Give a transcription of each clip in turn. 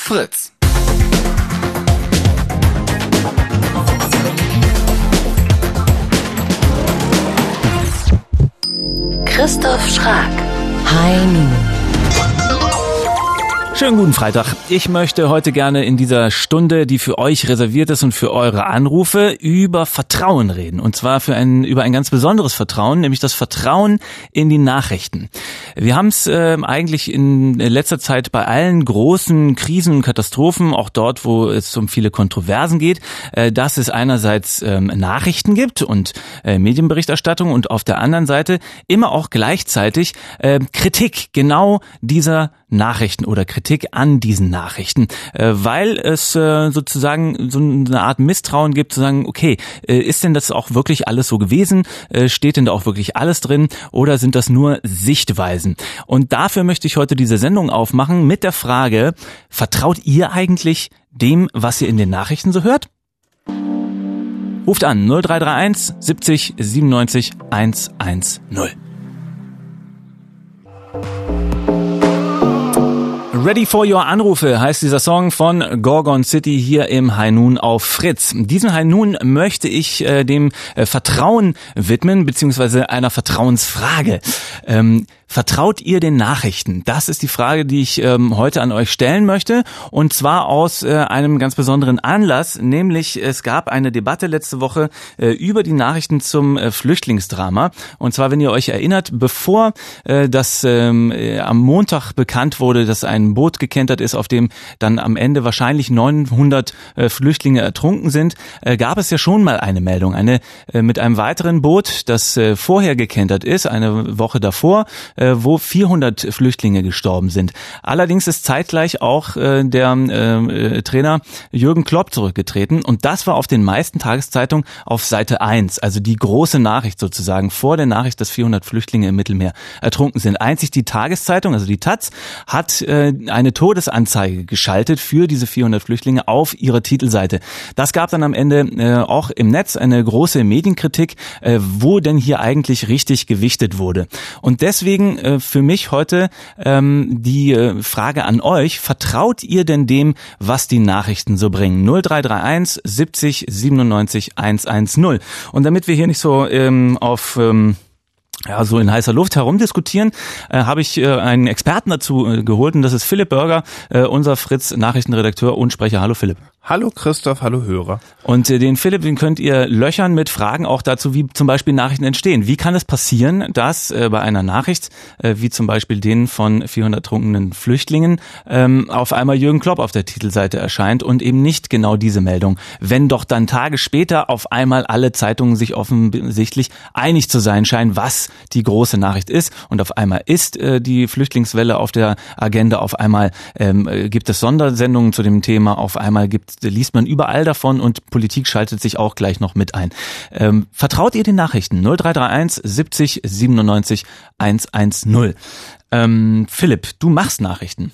Fritz. Christoph Schrag. High Noon. Schönen guten Freitag. Ich möchte heute gerne in dieser Stunde, die für euch reserviert ist und für eure Anrufe, über Vertrauen reden. Und zwar über ein ganz besonderes Vertrauen, nämlich das Vertrauen in die Nachrichten. Wir haben es eigentlich in letzter Zeit bei allen großen Krisen und Katastrophen, auch dort, wo es um viele Kontroversen geht, dass es einerseits Nachrichten gibt und Medienberichterstattung und auf der anderen Seite immer auch gleichzeitig Kritik genau dieser Nachrichten oder Kritik an diesen Nachrichten, weil es sozusagen so eine Art Misstrauen gibt, zu sagen, okay, ist denn das auch wirklich alles so gewesen? Steht denn da auch wirklich alles drin oder sind das nur Sichtweisen? Und dafür möchte ich heute diese Sendung aufmachen mit der Frage, vertraut ihr eigentlich dem, was ihr in den Nachrichten so hört? Ruft an 0331 70 97 110. Ready for your Anrufe heißt dieser Song von Gorgon City hier im High Noon auf Fritz. Diesen High Noon möchte ich dem Vertrauen widmen, beziehungsweise einer Vertrauensfrage. Vertraut ihr den Nachrichten? Das ist die Frage, die ich heute an euch stellen möchte, und zwar aus einem ganz besonderen Anlass, nämlich es gab eine Debatte letzte Woche über die Nachrichten zum Flüchtlingsdrama, und zwar, wenn ihr euch erinnert, bevor das am Montag bekannt wurde, dass ein Boot gekentert ist, auf dem dann am Ende wahrscheinlich 900 Flüchtlinge ertrunken sind, gab es ja schon mal eine Meldung, mit einem weiteren Boot, das vorher gekentert ist, eine Woche davor, wo 400 Flüchtlinge gestorben sind. Allerdings ist zeitgleich auch der Trainer Jürgen Klopp zurückgetreten, und das war auf den meisten Tageszeitungen auf Seite 1, also die große Nachricht sozusagen vor der Nachricht, dass 400 Flüchtlinge im Mittelmeer ertrunken sind. Einzig die Tageszeitung, also die Taz, hat eine Todesanzeige geschaltet für diese 400 Flüchtlinge auf ihre Titelseite. Das gab dann am Ende auch im Netz eine große Medienkritik, wo denn hier eigentlich richtig gewichtet wurde. Und deswegen für mich heute die Frage an euch: Vertraut ihr denn dem, was die Nachrichten so bringen? 0331 70 97 110. Und damit wir hier nicht so so in heißer Luft herumdiskutieren, habe ich einen Experten dazu geholt, und das ist Philipp Börger, unser Fritz-Nachrichtenredakteur und Sprecher. Hallo Philipp. Hallo Christoph, hallo Hörer. Und den Philipp, den könnt ihr löchern mit Fragen auch dazu, wie zum Beispiel Nachrichten entstehen. Wie kann es passieren, dass bei einer Nachricht, wie zum Beispiel den von 400 ertrunkenen Flüchtlingen, auf einmal Jürgen Klopp auf der Titelseite erscheint und eben nicht genau diese Meldung, wenn doch dann Tage später auf einmal alle Zeitungen sich offensichtlich einig zu sein scheinen, was die große Nachricht ist, und auf einmal ist die Flüchtlingswelle auf der Agenda, auf einmal gibt es Sondersendungen zu dem Thema, auf einmal liest man überall davon, und Politik schaltet sich auch gleich noch mit ein. Vertraut ihr den Nachrichten? 0331 70 97 110. Philipp, du machst Nachrichten.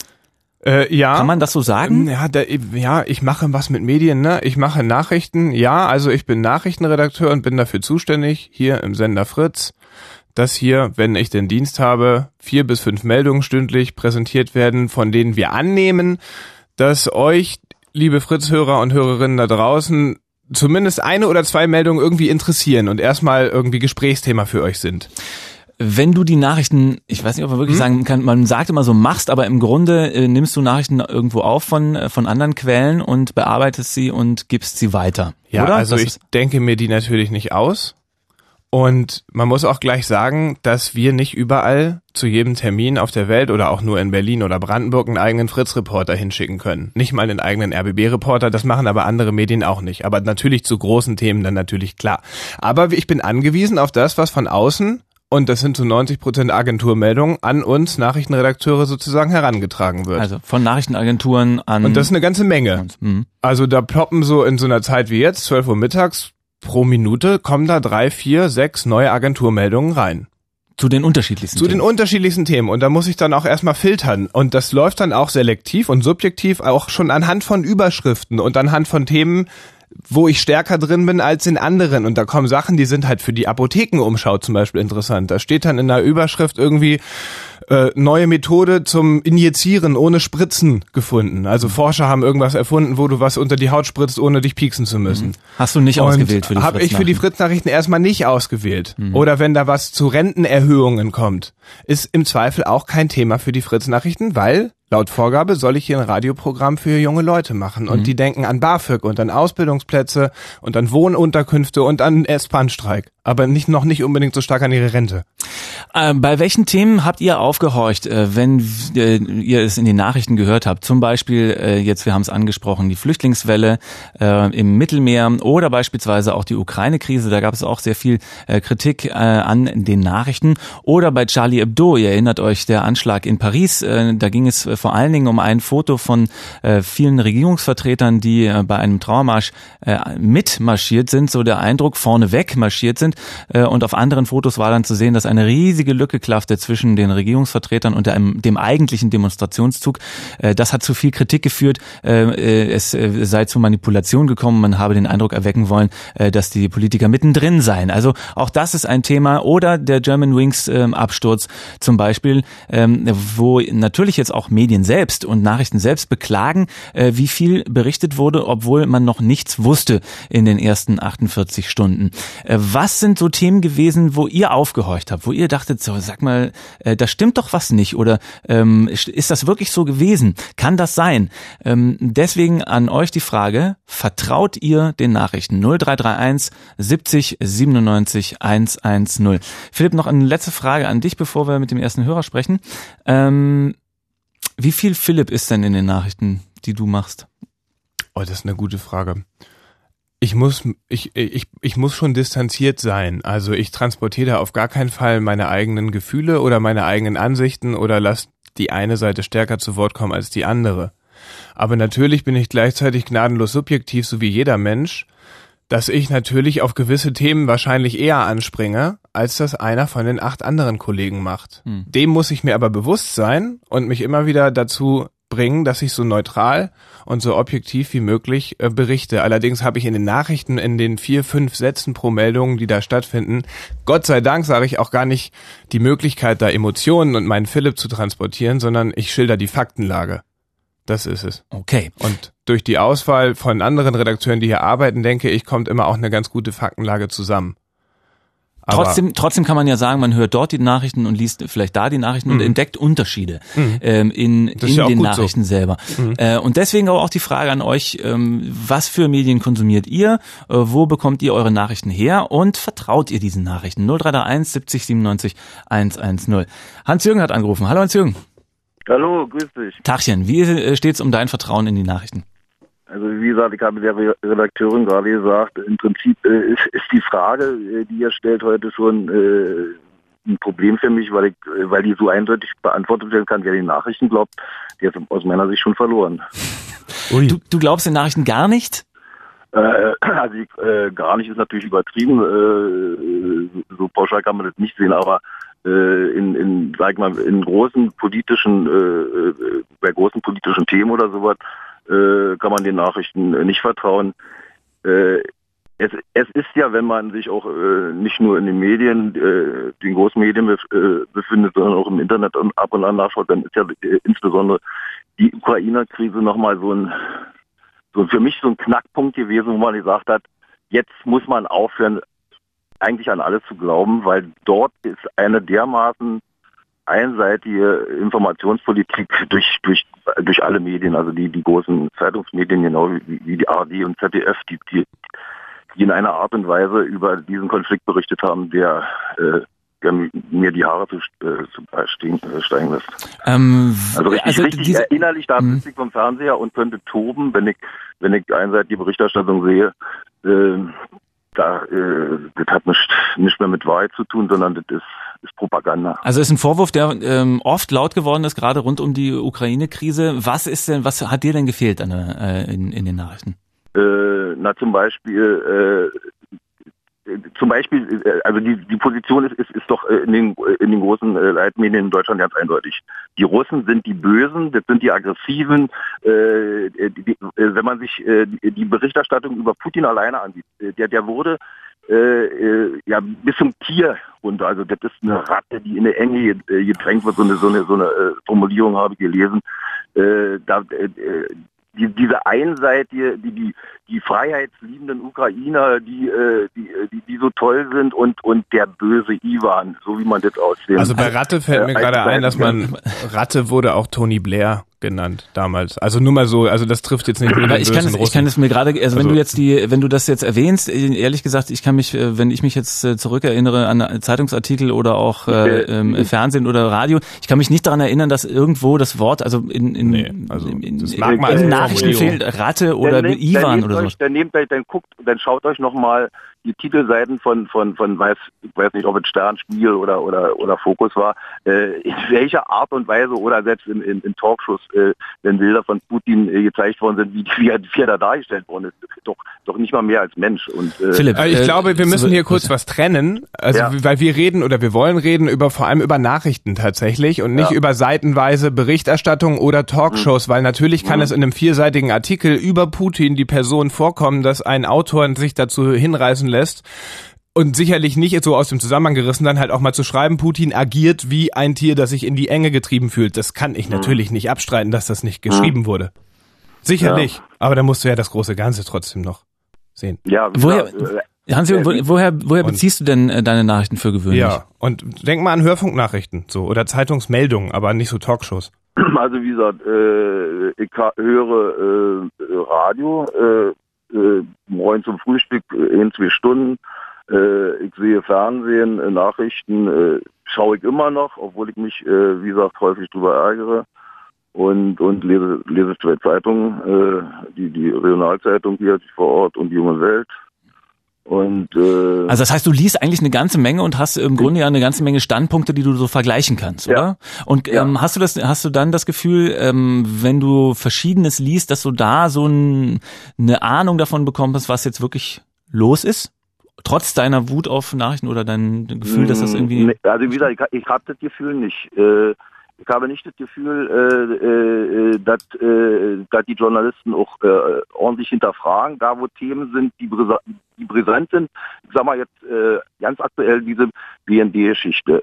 Ja. Kann man das so sagen? Ja, ich mache was mit Medien, ne? Ich mache Nachrichten. Ja, also ich bin Nachrichtenredakteur und bin dafür zuständig, hier im Sender Fritz, dass hier, wenn ich den Dienst habe, 4 bis 5 Meldungen stündlich präsentiert werden, von denen wir annehmen, dass euch, liebe Fritz-Hörer und Hörerinnen da draußen, zumindest 1 oder 2 Meldungen irgendwie interessieren und erstmal irgendwie Gesprächsthema für euch sind. Wenn du die Nachrichten, ich weiß nicht, ob man wirklich sagen kann, man sagt immer so machst, aber im Grunde nimmst du Nachrichten irgendwo auf von anderen Quellen und bearbeitest sie und gibst sie weiter. Ja, oder? Also ich denke mir die natürlich nicht aus. Und man muss auch gleich sagen, dass wir nicht überall zu jedem Termin auf der Welt oder auch nur in Berlin oder Brandenburg einen eigenen Fritz-Reporter hinschicken können. Nicht mal einen eigenen RBB-Reporter, das machen aber andere Medien auch nicht. Aber natürlich zu großen Themen dann natürlich klar. Aber ich bin angewiesen auf das, was von außen, und das sind so 90% Agenturmeldungen, an uns Nachrichtenredakteure sozusagen herangetragen wird. Also von Nachrichtenagenturen an... Und das ist eine ganze Menge. Also da ploppen so in so einer Zeit wie jetzt, 12 Uhr mittags, pro Minute kommen da 3, 4, 6 neue Agenturmeldungen rein. Zu den unterschiedlichsten Themen. Zu den unterschiedlichsten Themen. Und da muss ich dann auch erstmal filtern. Und das läuft dann auch selektiv und subjektiv, auch schon anhand von Überschriften und anhand von Themen, wo ich stärker drin bin als in anderen. Und da kommen Sachen, die sind halt für die Apothekenumschau zum Beispiel interessant. Da steht dann in der Überschrift irgendwie neue Methode zum Injizieren ohne Spritzen gefunden. Also Forscher haben irgendwas erfunden, wo du was unter die Haut spritzt, ohne dich pieksen zu müssen. Hast du nicht ausgewählt für die Habe ich für die Fritz-Nachrichten erstmal nicht ausgewählt. Oder wenn da was zu Rentenerhöhungen kommt, ist im Zweifel auch kein Thema für die Fritz-Nachrichten, weil laut Vorgabe soll ich hier ein Radioprogramm für junge Leute machen. Und die denken an BAföG und an Ausbildungsplätze und an Wohnunterkünfte und an S-Bahn-Streik. Aber noch nicht unbedingt so stark an ihre Rente. Bei welchen Themen habt ihr aufgehorcht, wenn ihr es in den Nachrichten gehört habt? Zum Beispiel, jetzt, wir haben es angesprochen, die Flüchtlingswelle im Mittelmeer oder beispielsweise auch die Ukraine-Krise. Da gab es auch sehr viel Kritik an den Nachrichten. Oder bei Charlie Hebdo, ihr erinnert euch, der Anschlag in Paris. Da ging es vor allen Dingen um ein Foto von vielen Regierungsvertretern, die bei einem Trauermarsch mitmarschiert sind, so der Eindruck, vorneweg marschiert sind. Und auf anderen Fotos war dann zu sehen, dass eine riesige Lücke klaffte zwischen den Regierungsvertretern und dem eigentlichen Demonstrationszug. Das hat zu viel Kritik geführt. Es sei zu Manipulation gekommen. Man habe den Eindruck erwecken wollen, dass die Politiker mittendrin seien. Also auch das ist ein Thema. Oder der Germanwings Absturz zum Beispiel, wo natürlich jetzt auch Medien selbst und Nachrichten selbst beklagen, wie viel berichtet wurde, obwohl man noch nichts wusste in den ersten 48 Stunden. Was sind so Themen gewesen, wo ihr aufgehorcht habt, wo ihr dachtet, so, sag mal, da stimmt doch was nicht oder ist das wirklich so gewesen? Kann das sein? Deswegen an euch die Frage, vertraut ihr den Nachrichten? 0331 70 97 110. Philipp, noch eine letzte Frage an dich, bevor wir mit dem ersten Hörer sprechen. Wie viel Philipp ist denn in den Nachrichten, die du machst? Oh, das ist eine gute Frage. Ich muss schon distanziert sein. Also ich transportiere da auf gar keinen Fall meine eigenen Gefühle oder meine eigenen Ansichten oder lasse die eine Seite stärker zu Wort kommen als die andere. Aber natürlich bin ich gleichzeitig gnadenlos subjektiv, so wie jeder Mensch, dass ich natürlich auf gewisse Themen wahrscheinlich eher anspringe, als das einer von den 8 anderen Kollegen macht. Dem muss ich mir aber bewusst sein und mich immer wieder dazu bringen, dass ich so neutral und so objektiv wie möglich berichte. Allerdings habe ich in den Nachrichten, in den 4, 5 Sätzen pro Meldung, die da stattfinden, Gott sei Dank sage ich auch gar nicht die Möglichkeit, da Emotionen und meinen Philipp zu transportieren, sondern ich schilder die Faktenlage. Das ist es. Okay. Und durch die Auswahl von anderen Redakteuren, die hier arbeiten, denke ich, kommt immer auch eine ganz gute Faktenlage zusammen. Trotzdem kann man ja sagen, man hört dort die Nachrichten und liest vielleicht da die Nachrichten und entdeckt Unterschiede in den Nachrichten selber. Und deswegen auch die Frage an euch, was für Medien konsumiert ihr? Wo bekommt ihr eure Nachrichten her? Und vertraut ihr diesen Nachrichten? 0331 70 97 110. Hans-Jürgen hat angerufen. Hallo Hans-Jürgen. Hallo, grüß dich. Tachchen, wie steht's um dein Vertrauen in die Nachrichten? Also wie gesagt, ich habe der Redakteurin gerade gesagt, im Prinzip ist die Frage, die ihr stellt, heute schon ein Problem für mich, weil die so eindeutig beantwortet werden kann, wer die Nachrichten glaubt, die ist aus meiner Sicht schon verloren. Ui. Du glaubst den Nachrichten gar nicht? Gar nicht ist natürlich übertrieben, so pauschal kann man das nicht sehen, aber in großen politischen, bei großen politischen Themen oder sowas, kann man den Nachrichten nicht vertrauen. Es ist ja, wenn man sich auch nicht nur in den Medien, den großen Medien befindet, sondern auch im Internet ab und an nachschaut, dann ist ja insbesondere die Ukraine-Krise nochmal für mich so ein Knackpunkt gewesen, wo man gesagt hat, jetzt muss man aufhören, eigentlich an alles zu glauben, weil dort ist eine dermaßen einseitige Informationspolitik durch alle Medien, also die großen Zeitungsmedien, genau wie die ARD und ZDF, die in einer Art und Weise über diesen Konflikt berichtet haben, der mir die Haare zu steigen lässt. Richtig innerlich da sitze ich vom Fernseher und könnte toben, wenn ich einseitige Berichterstattung sehe. Das hat nicht mehr mit Wahrheit zu tun, sondern das ist Propaganda. Also ist ein Vorwurf, der oft laut geworden ist, gerade rund um die Ukraine-Krise. Was hat dir denn gefehlt in den Nachrichten? Zum Beispiel, also die Position ist doch in den großen Leitmedien in Deutschland ganz eindeutig. Die Russen sind die Bösen, das sind die Aggressiven. Wenn man sich die Berichterstattung über Putin alleine ansieht, der wurde ja, bis zum Tier runter. Also das ist eine Ratte, die in eine Enge gedrängt wird. So eine Formulierung habe ich gelesen. Diese einseitige, die freiheitsliebenden Ukrainer, die so toll sind und der böse Iwan, so wie man das aussehen. Also bei Ratte fällt mir gerade ein, dass Ratte wurde auch Tony Blair genannt damals. Also nur mal so, also das trifft jetzt nicht mit den ich kann es mir gerade, wenn du das jetzt erwähnst, ehrlich gesagt, ich kann mich, wenn ich mich jetzt zurückerinnere an Zeitungsartikel oder auch Fernsehen oder Radio, ich kann mich nicht daran erinnern, dass irgendwo das Wort, also in Nachrichten fehlt Ratte oder Iwan oder so. Dann schaut euch nochmal die Titelseiten von ich weiß nicht, ob es Sternspiegel oder Fokus war, in welcher Art und Weise oder selbst in Talkshows, wenn Bilder von Putin gezeigt worden sind, wie er da dargestellt worden ist, doch nicht mal mehr als Mensch. Und Philipp, ich glaube, wir müssen hier kurz was trennen, also weil wir wollen reden vor allem über Nachrichten tatsächlich und nicht über seitenweise Berichterstattung oder Talkshows, weil natürlich kann es in einem 4-seitigen Artikel über Putin die Person vorkommen, dass ein Autor sich dazu hinreißen lässt, und sicherlich nicht so aus dem Zusammenhang gerissen, dann halt auch mal zu schreiben, Putin agiert wie ein Tier, das sich in die Enge getrieben fühlt. Das kann ich natürlich nicht abstreiten, dass das nicht geschrieben wurde. Sicherlich. Aber da musst du ja das große Ganze trotzdem noch sehen. Ja, woher beziehst du denn deine Nachrichten für gewöhnlich? Ja, und denk mal an Hörfunknachrichten so oder Zeitungsmeldungen, aber nicht so Talkshows. Also wie gesagt, ich höre Radio, morgen zum Frühstück 1-2 Stunden. Ich sehe Fernsehen, Nachrichten, schaue ich immer noch, obwohl ich mich, wie gesagt, häufig drüber ärgere und lese 2 Zeitungen, die Regionalzeitung hier vor Ort und die Junge Welt. Und also das heißt, du liest eigentlich eine ganze Menge und hast im Grunde ja eine ganze Menge Standpunkte, die du so vergleichen kannst, oder? Und hast du dann das Gefühl, wenn du Verschiedenes liest, dass du da so eine Ahnung davon bekommst, was jetzt wirklich los ist? Trotz deiner Wut auf Nachrichten oder dein Gefühl, dass das irgendwie... Also wie gesagt, ich habe das Gefühl nicht. Ich habe nicht das Gefühl, dass die Journalisten auch ordentlich hinterfragen, da wo Themen sind, die brisant sind. Ich sag mal jetzt ganz aktuell diese BND-Geschichte.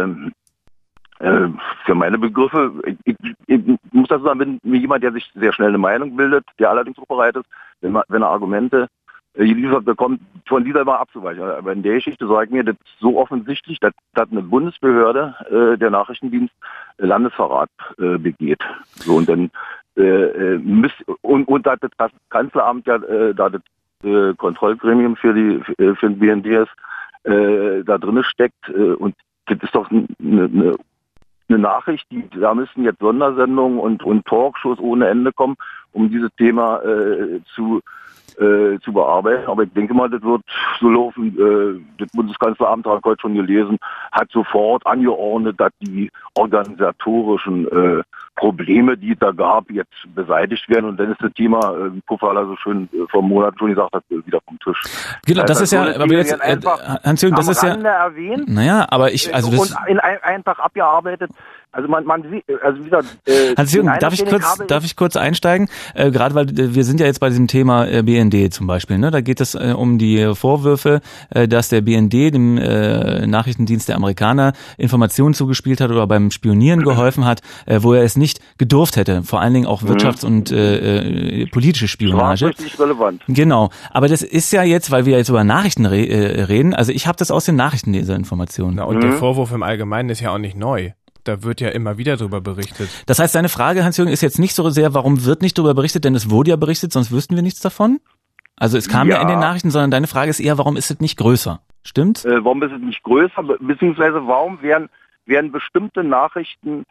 Für meine Begriffe, ich muss das sagen, bin jemand, der sich sehr schnell eine Meinung bildet, der allerdings auch bereit ist, wenn er Argumente bekommt, von dieser mal abzuweichen. Aber in der Geschichte sage ich mir, das ist so offensichtlich, dass eine Bundesbehörde, der Nachrichtendienst, Landesverrat begeht. So, und dann und dass das Kanzleramt ja da das Kontrollgremium für den BND ist, da drin steckt. Und das ist doch eine Nachricht, da müssen jetzt Sondersendungen und Talkshows ohne Ende kommen, um dieses Thema zu bearbeiten. Aber ich denke mal, das wird so laufen. Das Bundeskanzleramt, habe ich heute schon gelesen, hat sofort angeordnet, dass die organisatorischen Probleme, die es da gab, jetzt beseitigt werden. Und dann ist das Thema, wie Pufferler so schön vor Monaten schon gesagt hat, wieder vom Tisch. Genau, das ist ja, aber jetzt, Hans-Jürgen, das ist ja, erwähnt, naja, aber und einfach abgearbeitet. Also man sieht, also wie gesagt, Hans-Jürgen, darf ich kurz einsteigen? Gerade weil wir sind ja jetzt bei diesem Thema BND zum Beispiel, ne? Da geht es um die Vorwürfe, dass der BND dem Nachrichtendienst der Amerikaner Informationen zugespielt hat oder beim Spionieren geholfen hat, wo er es nicht gedurft hätte. Vor allen Dingen auch Wirtschafts- und politische Spionage. Das war richtig relevant. Genau. Aber das ist ja jetzt, weil wir jetzt über Nachrichten reden, also ich habe das aus den Nachrichten, diese Informationen. Na, und der Vorwurf im Allgemeinen ist ja auch nicht neu. Da wird ja immer wieder drüber berichtet. Das heißt, deine Frage, Hans-Jürgen, ist jetzt nicht so sehr, warum wird nicht drüber berichtet, denn es wurde ja berichtet, sonst wüssten wir nichts davon? Also es kam ja in den Nachrichten, sondern deine Frage ist eher, warum ist es nicht größer? Stimmt's? Warum ist es nicht größer, beziehungsweise warum werden bestimmte Nachrichten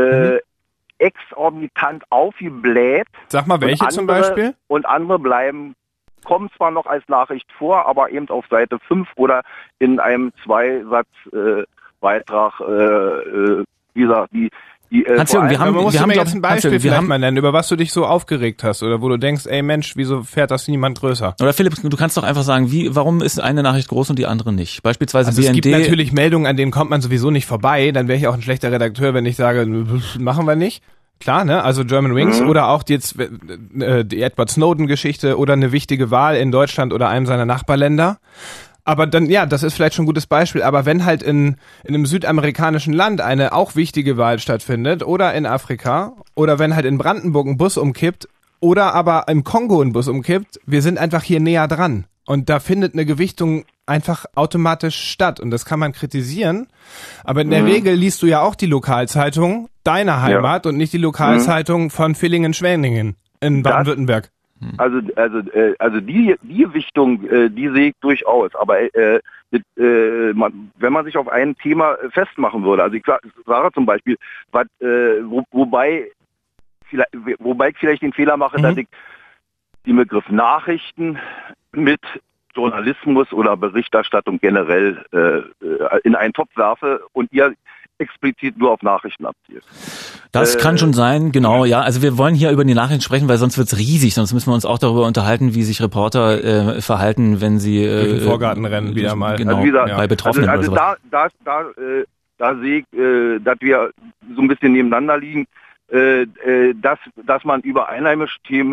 exorbitant aufgebläht? Sag mal, welche zum Beispiel? Und andere kommen zwar noch als Nachricht vor, aber eben auf Seite 5 oder in einem 2-Satz-Beitrag, wie gesagt, Hans-Jürgen, wir haben jetzt ein Beispiel vielleicht mal nennen, über was du dich so aufgeregt hast oder wo du denkst, ey Mensch, wieso fährt das niemand größer? Oder Philipp, du kannst doch einfach sagen, warum ist eine Nachricht groß und die andere nicht? Beispielsweise also BND. Es gibt natürlich Meldungen, an denen kommt man sowieso nicht vorbei, dann wäre ich auch ein schlechter Redakteur, wenn ich sage, machen wir nicht. Klar, ne? Also German Wings oder auch jetzt die Edward Snowden-Geschichte oder eine wichtige Wahl in Deutschland oder einem seiner Nachbarländer. Aber dann, ja, das ist vielleicht schon ein gutes Beispiel, aber wenn halt in einem südamerikanischen Land eine auch wichtige Wahl stattfindet oder in Afrika oder wenn halt in Brandenburg ein Bus umkippt oder aber im Kongo ein Bus umkippt, wir sind einfach hier näher dran und da findet eine Gewichtung einfach automatisch statt und das kann man kritisieren, aber in der Regel liest du ja auch die Lokalzeitung deiner Heimat und nicht die Lokalzeitung von Villingen-Schwenningen in Baden-Württemberg. Also die Gewichtung, die sehe ich durchaus. Aber wenn man sich auf ein Thema festmachen würde, also ich sage zum Beispiel, wobei ich vielleicht den Fehler mache, dass ich den Begriff Nachrichten mit Journalismus oder Berichterstattung generell in einen Topf werfe und ihr explizit nur auf Nachrichten abzielt. Das kann schon sein, genau, ja. Also wir wollen hier über die Nachrichten sprechen, weil sonst wird's riesig. Sonst müssen wir uns auch darüber unterhalten, wie sich Reporter verhalten, wenn sie durch den Vorgarten rennen wieder mal. Genau, also wie gesagt, bei Betroffenen also oder sowas. Da sehe ich, dass wir so ein bisschen nebeneinander liegen, dass man über einheimische Themen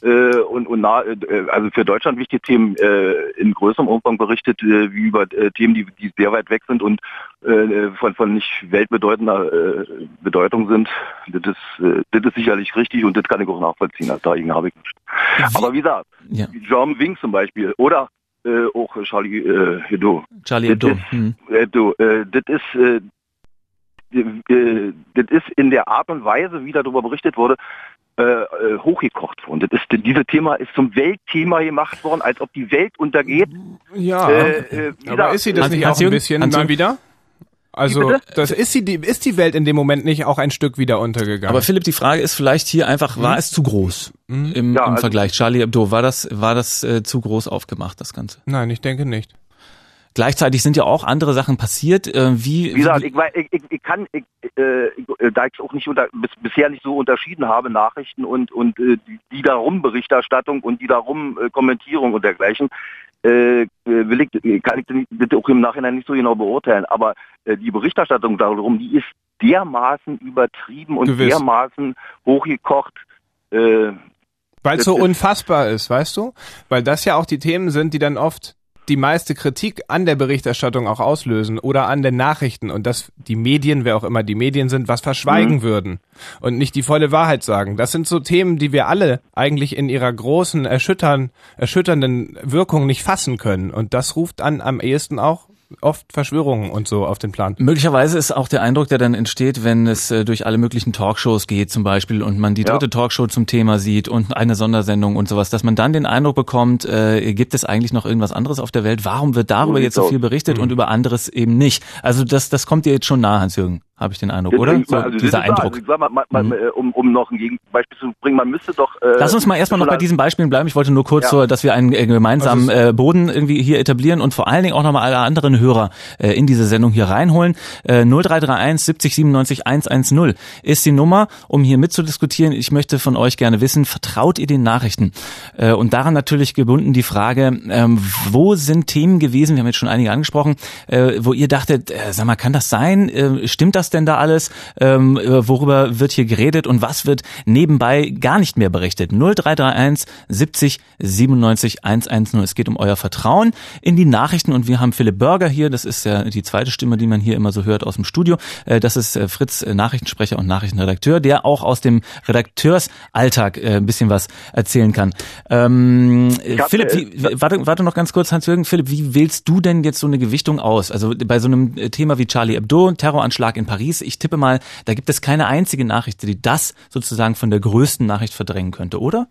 also für Deutschland wichtige Themen in größerem Umfang berichtet, wie über Themen, die sehr weit weg sind und von nicht weltbedeutender Bedeutung sind. Das ist sicherlich richtig und das kann ich auch nachvollziehen. Also dagegen habe ich nichts. Aber wie gesagt, John Wing zum Beispiel oder auch Charlie Hebdo. Charlie Hebdo. Das ist in der Art und Weise, wie darüber berichtet wurde, hochgekocht worden. Dieses Thema ist zum Weltthema gemacht worden, als ob die Welt untergeht. Ja, aber ist sie das nicht auch ein bisschen mal wieder? Also, ist die Welt in dem Moment nicht auch ein Stück wieder untergegangen? Aber Philipp, die Frage ist vielleicht hier einfach, war es zu groß im Vergleich? Charlie Hebdo, war das zu groß aufgemacht, das Ganze? Nein, ich denke nicht. Gleichzeitig sind ja auch andere Sachen passiert. Wie gesagt, da ich auch nicht bisher nicht so unterschieden habe, Nachrichten und die darum Berichterstattung und die darum Kommentierung und dergleichen, kann ich das auch im Nachhinein nicht so genau beurteilen. Aber die Berichterstattung darum, die ist dermaßen übertrieben und dermaßen hochgekocht. Weil es so unfassbar ist, weißt du? Weil das ja auch die Themen sind, die dann oft die meiste Kritik an der Berichterstattung auch auslösen oder an den Nachrichten und dass die Medien, wer auch immer die Medien sind, was verschweigen würden und nicht die volle Wahrheit sagen. Das sind so Themen, die wir alle eigentlich in ihrer großen, erschütternden Wirkung nicht fassen können und das ruft am ehesten auch oft Verschwörungen und so auf den Plan. Möglicherweise ist auch der Eindruck, der dann entsteht, wenn es durch alle möglichen Talkshows geht zum Beispiel und man die dritte Talkshow zum Thema sieht und eine Sondersendung und sowas, dass man dann den Eindruck bekommt, gibt es eigentlich noch irgendwas anderes auf der Welt? Warum wird darüber jetzt so viel berichtet und über anderes eben nicht? Also das kommt dir jetzt schon nah, Hans-Jürgen, habe ich den Eindruck, oder? So, dieser Eindruck. Also, um noch ein Gegenbeispiel zu bringen, man müsste doch... Lass uns mal erstmal noch bei diesen Beispielen bleiben. Ich wollte nur kurz dass wir einen gemeinsamen Boden irgendwie hier etablieren und vor allen Dingen auch nochmal alle anderen Hörer in diese Sendung hier reinholen. 0331 70 97 110 ist die Nummer, um hier mitzudiskutieren. Ich möchte von euch gerne wissen, vertraut ihr den Nachrichten? Und daran natürlich gebunden die Frage, wo sind Themen gewesen, wir haben jetzt schon einige angesprochen, wo ihr dachtet, sag mal, kann das sein? Stimmt das denn da alles? Worüber wird hier geredet und was wird nebenbei gar nicht mehr berichtet? 0331 70 97 110. Es geht um euer Vertrauen in die Nachrichten und wir haben Philipp Börger hier, das ist ja die zweite Stimme, die man hier immer so hört aus dem Studio. Das ist Fritz, Nachrichtensprecher und Nachrichtenredakteur, der auch aus dem Redakteursalltag ein bisschen was erzählen kann. Philipp, warte noch ganz kurz, Hans-Jürgen. Philipp, wie wählst du denn jetzt so eine Gewichtung aus? Also bei so einem Thema wie Charlie Hebdo, Terroranschlag in Paris, ich tippe mal, da gibt es keine einzige Nachricht, die das sozusagen von der größten Nachricht verdrängen könnte, oder?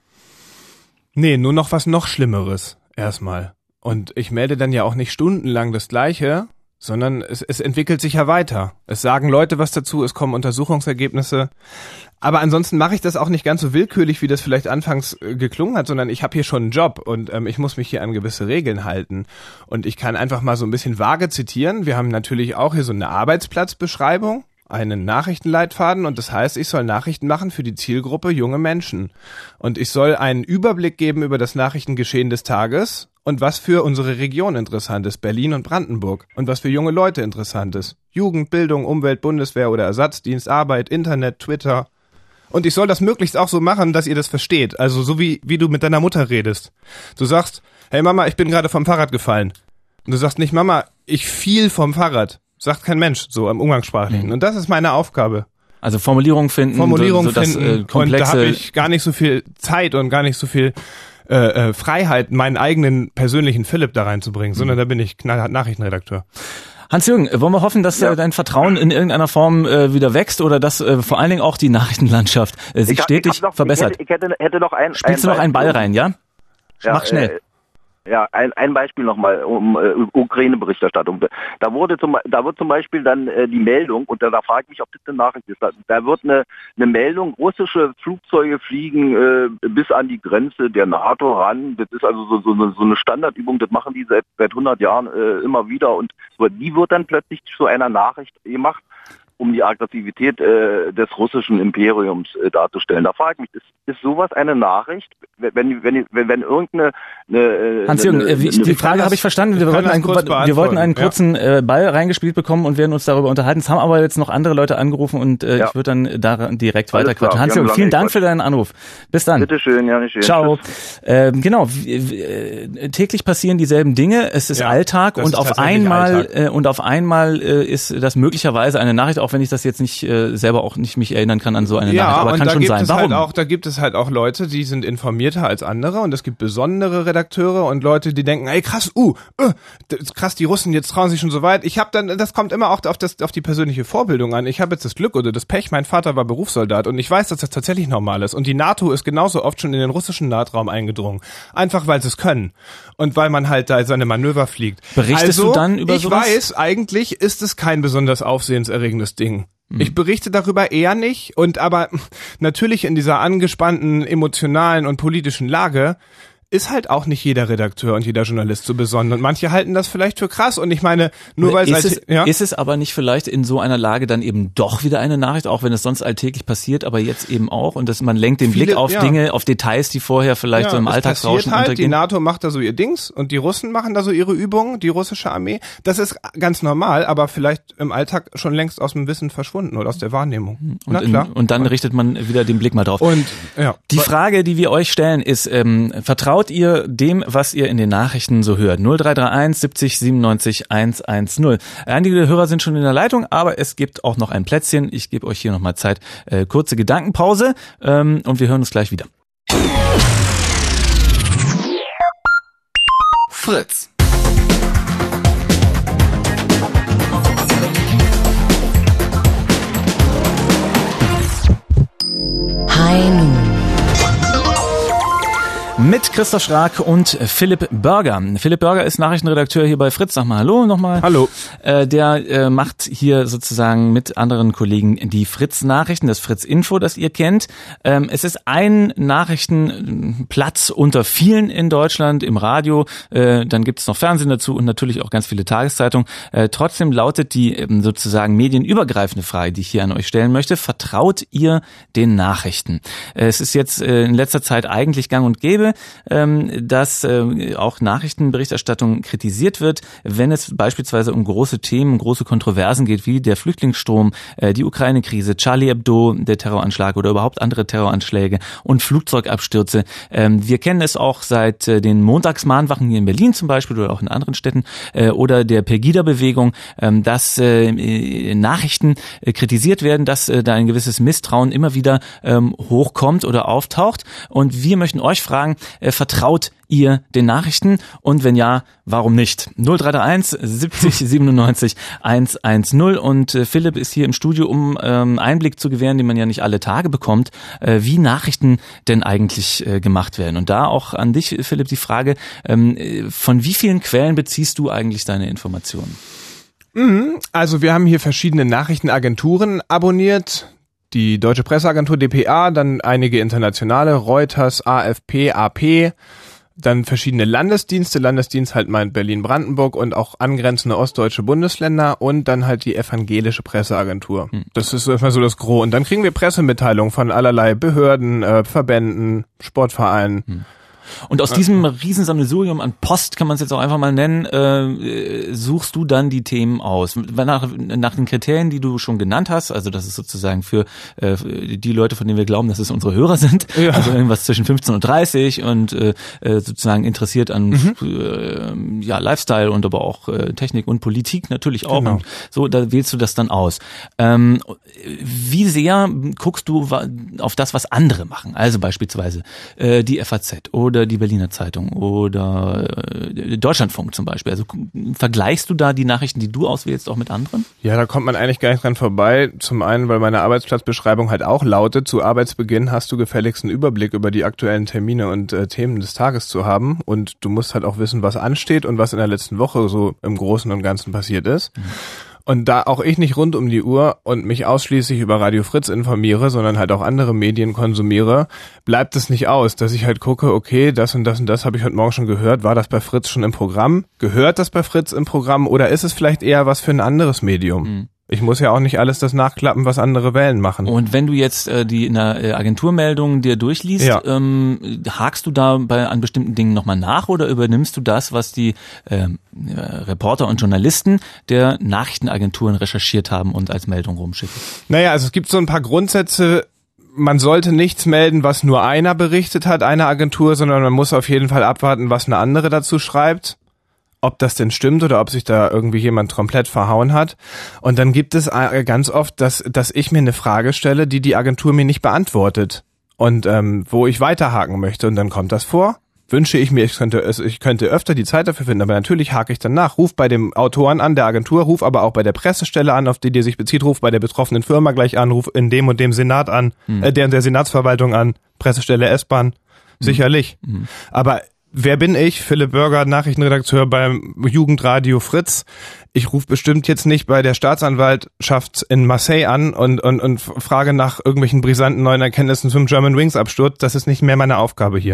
Nee, nur noch was noch Schlimmeres erstmal. Und ich melde dann ja auch nicht stundenlang das Gleiche, sondern es entwickelt sich ja weiter. Es sagen Leute was dazu, es kommen Untersuchungsergebnisse. Aber ansonsten mache ich das auch nicht ganz so willkürlich, wie das vielleicht anfangs geklungen hat, sondern ich habe hier schon einen Job und ich muss mich hier an gewisse Regeln halten. Und ich kann einfach mal so ein bisschen vage zitieren. Wir haben natürlich auch hier so eine Arbeitsplatzbeschreibung, einen Nachrichtenleitfaden und das heißt, ich soll Nachrichten machen für die Zielgruppe junge Menschen. Und ich soll einen Überblick geben über das Nachrichtengeschehen des Tages und was für unsere Region interessant ist, Berlin und Brandenburg. Und was für junge Leute interessant ist. Jugend, Bildung, Umwelt, Bundeswehr oder Ersatzdienst, Arbeit, Internet, Twitter. Und ich soll das möglichst auch so machen, dass ihr das versteht. Also so wie du mit deiner Mutter redest. Du sagst, hey Mama, ich bin gerade vom Fahrrad gefallen. Und du sagst nicht, Mama, ich fiel vom Fahrrad. Sagt kein Mensch, so im Umgangssprachlichen. Und das ist meine Aufgabe. Also Formulierungen finden, finden. Komplexe. Und da habe ich gar nicht so viel Zeit und gar nicht so viel Freiheit, meinen eigenen persönlichen Philipp da reinzubringen, sondern da bin ich knallhart Nachrichtenredakteur. Hans-Jürgen, wollen wir hoffen, dass dein Vertrauen in irgendeiner Form wieder wächst oder dass vor allen Dingen auch die Nachrichtenlandschaft sich stetig verbessert? Ich hätte noch Spielst du noch einen Ball rein, ja? Mach schnell. Ein Beispiel nochmal Ukraine-Berichterstattung. Da wird zum Beispiel dann die Meldung, und da frage ich mich, ob das eine Nachricht ist, da wird eine Meldung, russische Flugzeuge fliegen bis an die Grenze der NATO ran. Das ist also so eine Standardübung, das machen die seit 100 Jahren immer wieder, und die wird dann plötzlich zu einer Nachricht gemacht, um die Aggressivität des russischen Imperiums darzustellen. Da frage ich mich, ist sowas eine Nachricht? Wenn irgendeine... Hans-Jürgen, die Frage habe ich verstanden. Wir wollten einen kurzen Ball reingespielt bekommen und werden uns darüber unterhalten. Es haben aber jetzt noch andere Leute angerufen und ich würde dann da direkt weiterquatschen. Hans-Jürgen, vielen Dank für deinen Anruf. Bis dann. Bitteschön, ja, nicht schön. Ciao. Genau, täglich passieren dieselben Dinge. Es ist Alltag und auf einmal ist das möglicherweise eine Nachricht, auch wenn ich das jetzt nicht selber auch nicht mich erinnern kann an so eine Nachricht, aber kann schon sein. Warum? Da gibt es halt auch Leute, die sind informierter als andere, und es gibt besondere Redakteure und Leute, die denken, ey krass, krass, die Russen jetzt trauen sich schon so weit. Das kommt immer auch auf die persönliche Vorbildung an. Ich habe jetzt das Glück oder das Pech, mein Vater war Berufssoldat und ich weiß, dass das tatsächlich normal ist, und die NATO ist genauso oft schon in den russischen Nahtraum eingedrungen. Einfach weil sie es können und weil man halt da seine Manöver fliegt. Berichtest du dann über sowas? Ich weiß, eigentlich ist es kein besonders aufsehenserregendes Ding. Ich berichte darüber eher nicht, aber natürlich in dieser angespannten, emotionalen und politischen Lage ist halt auch nicht jeder Redakteur und jeder Journalist so besonnen. Und manche halten das vielleicht für krass. Und ich meine, nur weil ist es aber nicht vielleicht in so einer Lage dann eben doch wieder eine Nachricht, auch wenn es sonst alltäglich passiert, aber jetzt eben auch, und man lenkt den Blick auf Dinge, auf Details, die vorher vielleicht so im Alltagsrauschen halt, untergehen. Die NATO macht da so ihr Dings und die Russen machen da so ihre Übungen, die russische Armee. Das ist ganz normal, aber vielleicht im Alltag schon längst aus dem Wissen verschwunden oder aus der Wahrnehmung. Und dann richtet man wieder den Blick mal drauf. Und die Frage, die wir euch stellen, ist, vertraut ihr dem, was ihr in den Nachrichten so hört? 0331 70 97 110. Einige Hörer sind schon in der Leitung, aber es gibt auch noch ein Plätzchen. Ich gebe euch hier nochmal Zeit. Kurze Gedankenpause und wir hören uns gleich wieder. Fritz. High Noon. Mit Christoph Schrag und Philipp Burger. Philipp Burger ist Nachrichtenredakteur hier bei Fritz. Sag mal Hallo nochmal. Hallo. Der macht hier sozusagen mit anderen Kollegen die Fritz-Nachrichten, das Fritz-Info, das ihr kennt. Es ist ein Nachrichtenplatz unter vielen in Deutschland im Radio. Dann gibt es noch Fernsehen dazu und natürlich auch ganz viele Tageszeitungen. Trotzdem lautet die sozusagen medienübergreifende Frage, die ich hier an euch stellen möchte. Vertraut ihr den Nachrichten? Es ist jetzt in letzter Zeit eigentlich gang und gäbe, dass auch Nachrichtenberichterstattung kritisiert wird, wenn es beispielsweise um große Themen, große Kontroversen geht, wie der Flüchtlingsstrom, die Ukraine-Krise, Charlie Hebdo, der Terroranschlag oder überhaupt andere Terroranschläge und Flugzeugabstürze. Wir kennen es auch seit den Montagsmahnwachen hier in Berlin zum Beispiel oder auch in anderen Städten oder der Pegida-Bewegung, dass Nachrichten kritisiert werden, dass da ein gewisses Misstrauen immer wieder hochkommt oder auftaucht. Und wir möchten euch fragen, vertraut ihr den Nachrichten? Und wenn ja, warum nicht? 0331 70 97 110. Und Philipp ist hier im Studio, um Einblick zu gewähren, den man ja nicht alle Tage bekommt, wie Nachrichten denn eigentlich gemacht werden. Und da auch an dich, Philipp, die Frage, von wie vielen Quellen beziehst du eigentlich deine Informationen? Also wir haben hier verschiedene Nachrichtenagenturen abonniert. Die Deutsche Presseagentur dpa, dann einige internationale, Reuters, AFP, AP, dann verschiedene Landesdienste, Landesdienst halt meint Berlin-Brandenburg und auch angrenzende ostdeutsche Bundesländer und dann halt die evangelische Presseagentur. Das ist immer so das Gros. Und dann kriegen wir Pressemitteilungen von allerlei Behörden, Verbänden, Sportvereinen. Und aus diesem Riesensammelsurium an Post, kann man es jetzt auch einfach mal nennen, suchst du dann die Themen aus. Nach den Kriterien, die du schon genannt hast, also das ist sozusagen für die Leute, von denen wir glauben, dass es unsere Hörer sind, also irgendwas zwischen 15 und 30 und sozusagen interessiert an Lifestyle und aber auch Technik und Politik natürlich auch. Genau. Und so, da wählst du das dann aus. Wie sehr guckst du auf das, was andere machen? Also beispielsweise die FAZ oder die Berliner Zeitung oder Deutschlandfunk zum Beispiel. Also vergleichst du da die Nachrichten, die du auswählst, auch mit anderen? Ja, da kommt man eigentlich gar nicht dran vorbei. Zum einen, weil meine Arbeitsplatzbeschreibung halt auch lautet, zu Arbeitsbeginn hast du gefälligst einen Überblick über die aktuellen Termine und Themen des Tages zu haben. Und du musst halt auch wissen, was ansteht und was in der letzten Woche so im Großen und Ganzen passiert ist. Und da auch ich nicht rund um die Uhr und mich ausschließlich über Radio Fritz informiere, sondern halt auch andere Medien konsumiere, bleibt es nicht aus, dass ich halt gucke, okay, das und das und das habe ich heute Morgen schon gehört. War das bei Fritz schon im Programm? Gehört das bei Fritz im Programm? Oder ist es vielleicht eher was für ein anderes Medium? Mhm. Ich muss ja auch nicht alles das nachklappen, was andere Wellen machen. Und wenn du jetzt die in der Agenturmeldung dir durchliest, hakst du da an bestimmten Dingen nochmal nach oder übernimmst du das, was die Reporter und Journalisten der Nachrichtenagenturen recherchiert haben und als Meldung rumschicken? Naja, also es gibt so ein paar Grundsätze. Man sollte nichts melden, was nur einer berichtet hat, eine Agentur, sondern man muss auf jeden Fall abwarten, was eine andere dazu schreibt. Ob das denn stimmt oder ob sich da irgendwie jemand komplett verhauen hat. Und dann gibt es ganz oft, dass ich mir eine Frage stelle, die Agentur mir nicht beantwortet und wo ich weiterhaken möchte. Und dann kommt das vor. Wünsche ich mir, ich könnte öfter die Zeit dafür finden, aber natürlich hake ich dann nach. Ruf bei dem Autoren an, der Agentur, ruf aber auch bei der Pressestelle an, auf die sich bezieht, ruf bei der betroffenen Firma gleich an, ruf in dem und dem Senat an, der Senatsverwaltung an, Pressestelle S-Bahn, sicherlich. Aber wer bin ich? Philipp Bürger, Nachrichtenredakteur beim Jugendradio Fritz. Ich rufe bestimmt jetzt nicht bei der Staatsanwaltschaft in Marseille an und frage nach irgendwelchen brisanten neuen Erkenntnissen zum Germanwings-Absturz. Das ist nicht mehr meine Aufgabe hier.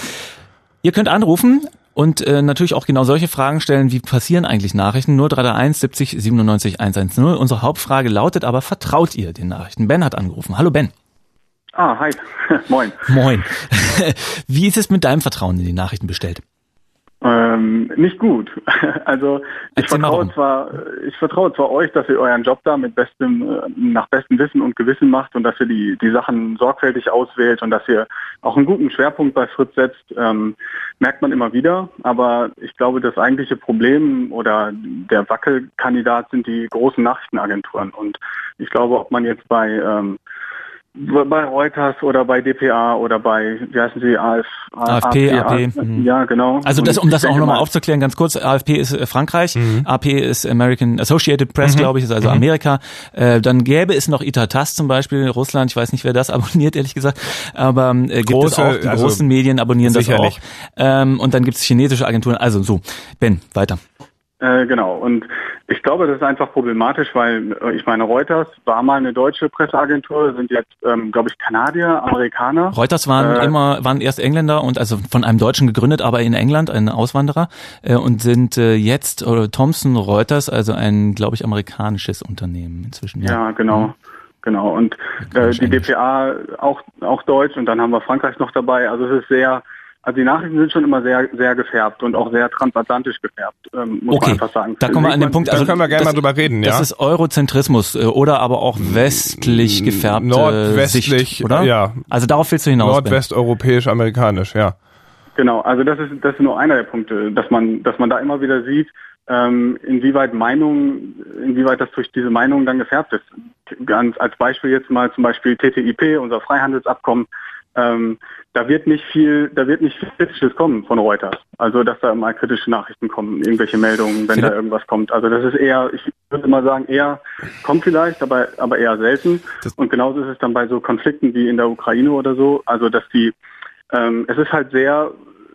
Ihr könnt anrufen und natürlich auch genau solche Fragen stellen, wie passieren eigentlich Nachrichten? 0331 70 97 110. Unsere Hauptfrage lautet aber, vertraut ihr den Nachrichten? Ben hat angerufen. Hallo Ben. Ah, hi. Moin. Moin. Wie ist es mit deinem Vertrauen in die Nachrichten bestellt? Nicht gut. Also ich vertraue zwar euch, dass ihr euren Job da nach bestem Wissen und Gewissen macht und dass ihr die Sachen sorgfältig auswählt und dass ihr auch einen guten Schwerpunkt bei Fritz setzt, merkt man immer wieder. Aber ich glaube, das eigentliche Problem oder der Wackelkandidat sind die großen Nachrichtenagenturen. Und ich glaube, ob man jetzt bei Reuters oder bei dpa oder bei, wie heißen sie, AFP. Ja, genau. Also um das auch nochmal aufzuklären, ganz kurz, AFP ist Frankreich, AP ist American Associated Press, glaube ich, ist also Amerika. Dann gäbe es noch Itatas zum Beispiel, Russland, ich weiß nicht, wer das abonniert, ehrlich gesagt, aber gibt es auch, die großen Medien abonnieren sicherlich. Das auch. Und dann gibt es chinesische Agenturen, also so. Ben, weiter. Genau, und ich glaube, das ist einfach problematisch, weil ich meine, Reuters war mal eine deutsche Presseagentur, sind jetzt, glaube ich, Kanadier, Amerikaner. Reuters waren erst Engländer und also von einem Deutschen gegründet, aber in England, ein Auswanderer, und sind jetzt Thomson Reuters, also ein, glaube ich, amerikanisches Unternehmen inzwischen. Ja, genau. Genau, und die dpa auch deutsch und dann haben wir Frankreich noch dabei, also es ist also die Nachrichten sind schon immer sehr, sehr gefärbt und auch sehr transatlantisch gefärbt, muss man einfach sagen. Da kommen wir an den Punkt, also da können wir gerne mal drüber reden, ja. Das ist Eurozentrismus oder aber auch westlich gefärbte Nordwestlich, Sicht, oder? Ja. Also darauf willst du hinaus. Nordwesteuropäisch-amerikanisch, ja. Genau, also das ist nur einer der Punkte, dass man da immer wieder sieht, inwieweit das durch diese Meinungen dann gefärbt ist. Ganz als Beispiel jetzt mal zum Beispiel TTIP, unser Freihandelsabkommen. Da wird nicht viel Kritisches kommen von Reuters. Also, dass da mal kritische Nachrichten kommen, irgendwelche Meldungen, wenn da irgendwas kommt. Also, das ist eher, ich würde mal sagen, kommt vielleicht, aber eher selten. Und genauso ist es dann bei so Konflikten wie in der Ukraine oder so. Also, dass es ist halt sehr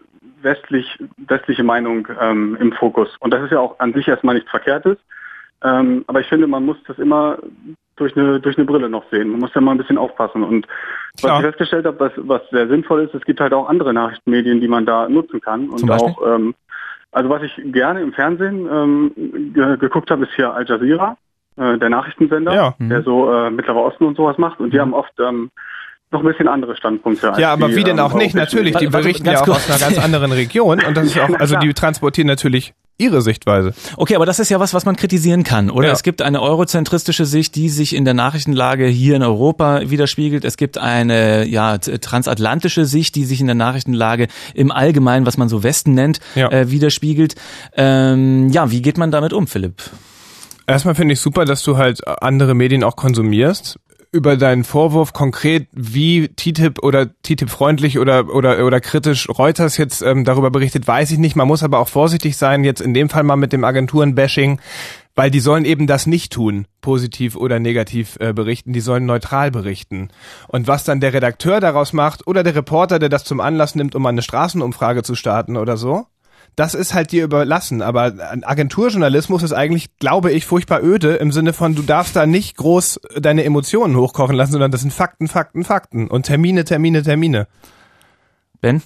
westliche Meinung im Fokus. Und das ist ja auch an sich erstmal nichts Verkehrtes. Aber ich finde, man muss das immer durch eine Brille noch sehen. Man muss ja mal ein bisschen aufpassen. Und was ich festgestellt habe, was sehr sinnvoll ist, es gibt halt auch andere Nachrichtenmedien, die man da nutzen kann. Und auch, also was ich gerne im Fernsehen geguckt habe, ist hier Al Jazeera, der Nachrichtensender, der so Mittlerer Osten und sowas macht. Und die haben oft noch ein bisschen andere Standpunkte. Ja, aber wie denn auch nicht? Natürlich, die berichten ja auch aus einer ganz anderen Region und das ist auch, also die transportieren natürlich ihre Sichtweise. Okay, aber das ist ja was man kritisieren kann, oder? Ja. Es gibt eine eurozentristische Sicht, die sich in der Nachrichtenlage hier in Europa widerspiegelt. Es gibt eine transatlantische Sicht, die sich in der Nachrichtenlage im Allgemeinen, was man so Westen nennt, widerspiegelt. Wie geht man damit um, Philipp? Erstmal finde ich super, dass du halt andere Medien auch konsumierst. Über deinen Vorwurf konkret, wie TTIP oder TTIP-freundlich oder kritisch Reuters jetzt darüber berichtet, weiß ich nicht. Man muss aber auch vorsichtig sein, jetzt in dem Fall mal mit dem Agenturen-Bashing, weil die sollen eben das nicht tun, positiv oder negativ berichten, die sollen neutral berichten. Und was dann der Redakteur daraus macht oder der Reporter, der das zum Anlass nimmt, um mal eine Straßenumfrage zu starten oder so, das ist halt dir überlassen, aber Agenturjournalismus ist eigentlich, glaube ich, furchtbar öde im Sinne von, du darfst da nicht groß deine Emotionen hochkochen lassen, sondern das sind Fakten und Termine. Ben?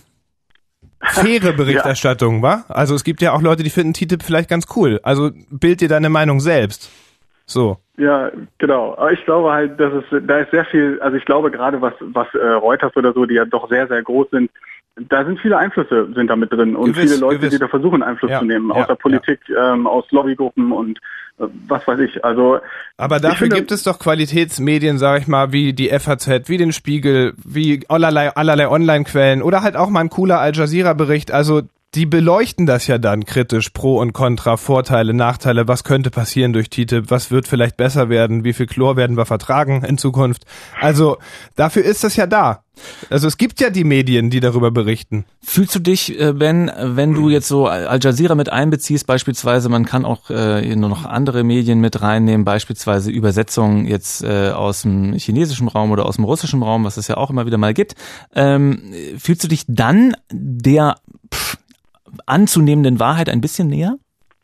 Faire Berichterstattung, wa? Also es gibt ja auch Leute, die finden TTIP vielleicht ganz cool. Also bild dir deine Meinung selbst. So. Ja, genau. Aber ich glaube halt, da ist sehr viel, also ich glaube gerade was Reuters oder so, die ja doch sehr, sehr groß sind, da sind viele Einflüsse sind da mit drin und viele Leute, die da versuchen Einfluss zu nehmen, aus der Politik, aus Lobbygruppen und was weiß ich. Also, aber dafür gibt es doch Qualitätsmedien, sag ich mal, wie die FAZ, wie den Spiegel, wie allerlei Online-Quellen oder halt auch mal ein cooler Al Jazeera-Bericht. Also die beleuchten das ja dann kritisch, Pro und Contra, Vorteile, Nachteile, was könnte passieren durch TTIP, was wird vielleicht besser werden, wie viel Chlor werden wir vertragen in Zukunft. Also dafür ist das ja da. Also es gibt ja die Medien, die darüber berichten. Fühlst du dich, Ben, wenn du jetzt so Al Jazeera mit einbeziehst, beispielsweise, man kann auch nur noch andere Medien mit reinnehmen, beispielsweise Übersetzungen jetzt aus dem chinesischen Raum oder aus dem russischen Raum, was es ja auch immer wieder mal gibt. Fühlst du dich dann der anzunehmenden Wahrheit ein bisschen näher?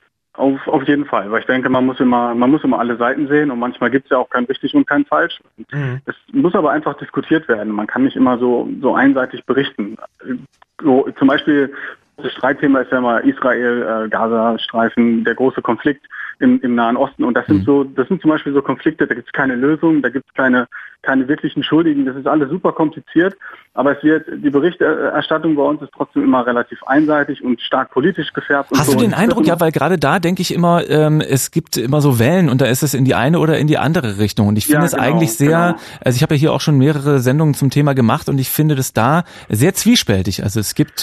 Auf jeden Fall, weil ich denke, man muss immer alle Seiten sehen und manchmal gibt es ja auch kein richtig und kein falsch. Es muss aber einfach diskutiert werden. Man kann nicht immer so einseitig berichten. So, zum Beispiel, das Streitthema ist ja mal Israel, Gaza-Streifen, der große Konflikt im Nahen Osten. Und das sind zum Beispiel so Konflikte, da gibt es keine Lösung, da gibt es keine wirklichen Schuldigen. Das ist alles super kompliziert. Aber die Berichterstattung bei uns ist trotzdem immer relativ einseitig und stark politisch gefärbt. Hast du den Eindruck, weil gerade da denke ich immer, es gibt immer so Wellen und da ist es in die eine oder in die andere Richtung. Und ich finde es eigentlich sehr, also ich habe ja hier auch schon mehrere Sendungen zum Thema gemacht und ich finde das da sehr zwiespältig. Also es gibt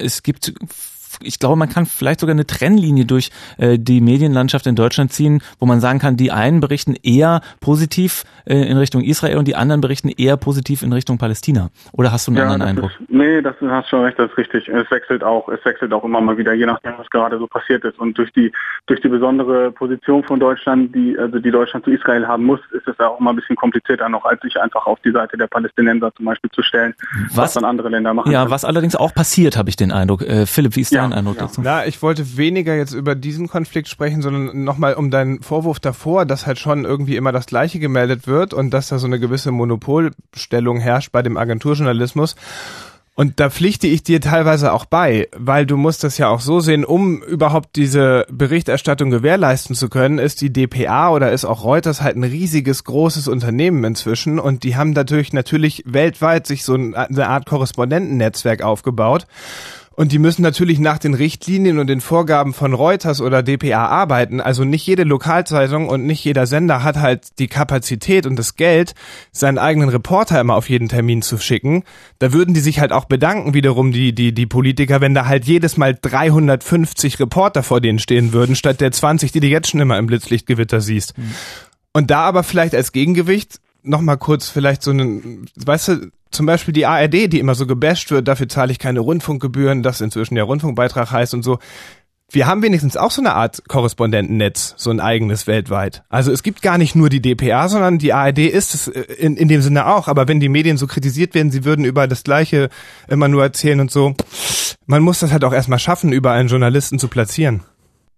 ich glaube, man kann vielleicht sogar eine Trennlinie durch die Medienlandschaft in Deutschland ziehen, wo man sagen kann, die einen berichten eher positiv in Richtung Israel und die anderen berichten eher positiv in Richtung Palästina. Oder hast du einen anderen Eindruck? Das hast schon recht, das ist richtig. Es wechselt auch immer mal wieder, je nachdem, was gerade so passiert ist. Und durch die besondere Position von Deutschland, die Deutschland zu Israel haben muss, ist es auch immer ein bisschen komplizierter noch, als sich einfach auf die Seite der Palästinenser zum Beispiel zu stellen, was dann andere Länder machen. Ja, was allerdings auch passiert, habe ich den Eindruck. Philipp, wie ist dein Eindruck dazu? Ja, ich wollte weniger jetzt über diesen Konflikt sprechen, sondern nochmal um deinen Vorwurf davor, dass halt schon irgendwie immer das Gleiche gemeldet wird und dass da so eine gewisse Monopolstellung herrscht bei dem Agenturjournalismus. Und da pflichte ich dir teilweise auch bei, weil du musst das ja auch so sehen, um überhaupt diese Berichterstattung gewährleisten zu können, ist die dpa oder ist auch Reuters halt ein riesiges, großes Unternehmen inzwischen und die haben natürlich weltweit sich so eine Art Korrespondentennetzwerk aufgebaut. Und die müssen natürlich nach den Richtlinien und den Vorgaben von Reuters oder dpa arbeiten. Also nicht jede Lokalzeitung und nicht jeder Sender hat halt die Kapazität und das Geld, seinen eigenen Reporter immer auf jeden Termin zu schicken. Da würden die sich halt auch bedanken, wiederum die Politiker, wenn da halt jedes Mal 350 Reporter vor denen stehen würden, statt der 20, die du jetzt schon immer im Blitzlichtgewitter siehst. Und da aber vielleicht als Gegengewicht nochmal kurz vielleicht so einen, weißt du, zum Beispiel die ARD, die immer so gebasht wird, dafür zahle ich keine Rundfunkgebühren, das inzwischen ja Rundfunkbeitrag heißt und so. Wir haben wenigstens auch so eine Art Korrespondentennetz, so ein eigenes weltweit. Also es gibt gar nicht nur die dpa, sondern die ARD ist es in dem Sinne auch. Aber wenn die Medien so kritisiert werden, sie würden über das Gleiche immer nur erzählen und so, man muss das halt auch erstmal schaffen, über einen Journalisten zu platzieren.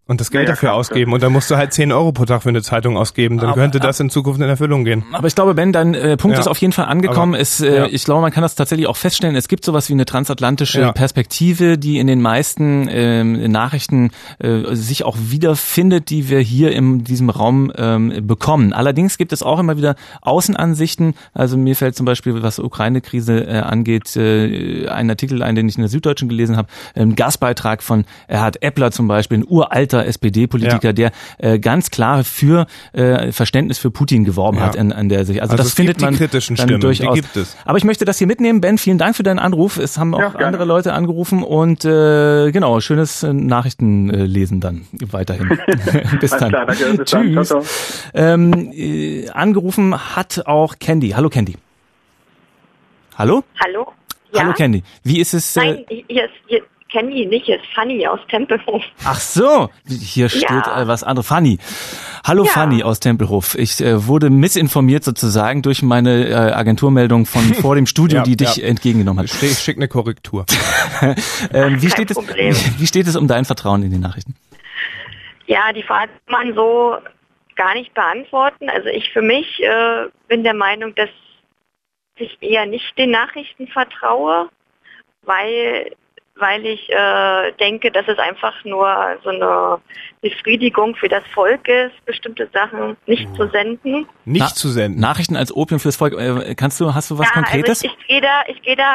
Und das Geld Ja, dafür klar, ausgeben. Und dann musst du halt 10 Euro pro Tag für eine Zeitung ausgeben. Dann könnte das in Zukunft in Erfüllung gehen. Aber ich glaube, Ben, dein Punkt Ja. ist auf jeden Fall angekommen. Aber, Ich glaube, man kann das tatsächlich auch feststellen. Es gibt sowas wie eine transatlantische Ja. Perspektive, die in den meisten Nachrichten sich auch wiederfindet, die wir hier in diesem Raum bekommen. Allerdings gibt es auch immer wieder Außenansichten. Also mir fällt zum Beispiel, was Ukraine-Krise angeht, ein Artikel ein, den ich in der Süddeutschen gelesen habe. Ein Gastbeitrag von Erhard Eppler zum Beispiel, ein uralter SPD-Politiker, der ganz klar für Verständnis für Putin geworben hat an der sich. Also das es findet gibt man die kritischen dann Stimmen, durchaus. die gibt es. Aber ich möchte das hier mitnehmen. Ben, vielen Dank für deinen Anruf. Es haben auch gerne. andere Leute angerufen und genau, schönes Nachrichtenlesen dann weiterhin. Bis Alles dann. klar, danke. Bis dann. Tschüss. Ciao, ciao. Angerufen hat auch Candy. Hallo Candy. Hallo? Hallo? Ja? Hallo Candy. Wie ist es? Nein, hier Candy nicht, hier ist Fanny aus Tempelhof. Ach so, hier steht Ja. was anderes. Fanny. Hallo Ja. Fanny aus Tempelhof. Ich wurde missinformiert sozusagen durch meine Agenturmeldung von vor dem Studio, Ja, die dich ja. entgegengenommen hat. Ich schicke eine Korrektur. Problem. Wie steht es um dein Vertrauen in die Nachrichten? Ja, die Frage kann man so gar nicht beantworten. Also ich für mich bin der Meinung, dass ich eher nicht den Nachrichten vertraue, weil ich denke, dass es einfach nur so eine Befriedigung für das Volk ist, bestimmte Sachen nicht zu senden. Nicht zu senden. Nachrichten als Opium fürs Volk. Hast du was Konkretes? Also ich gehe da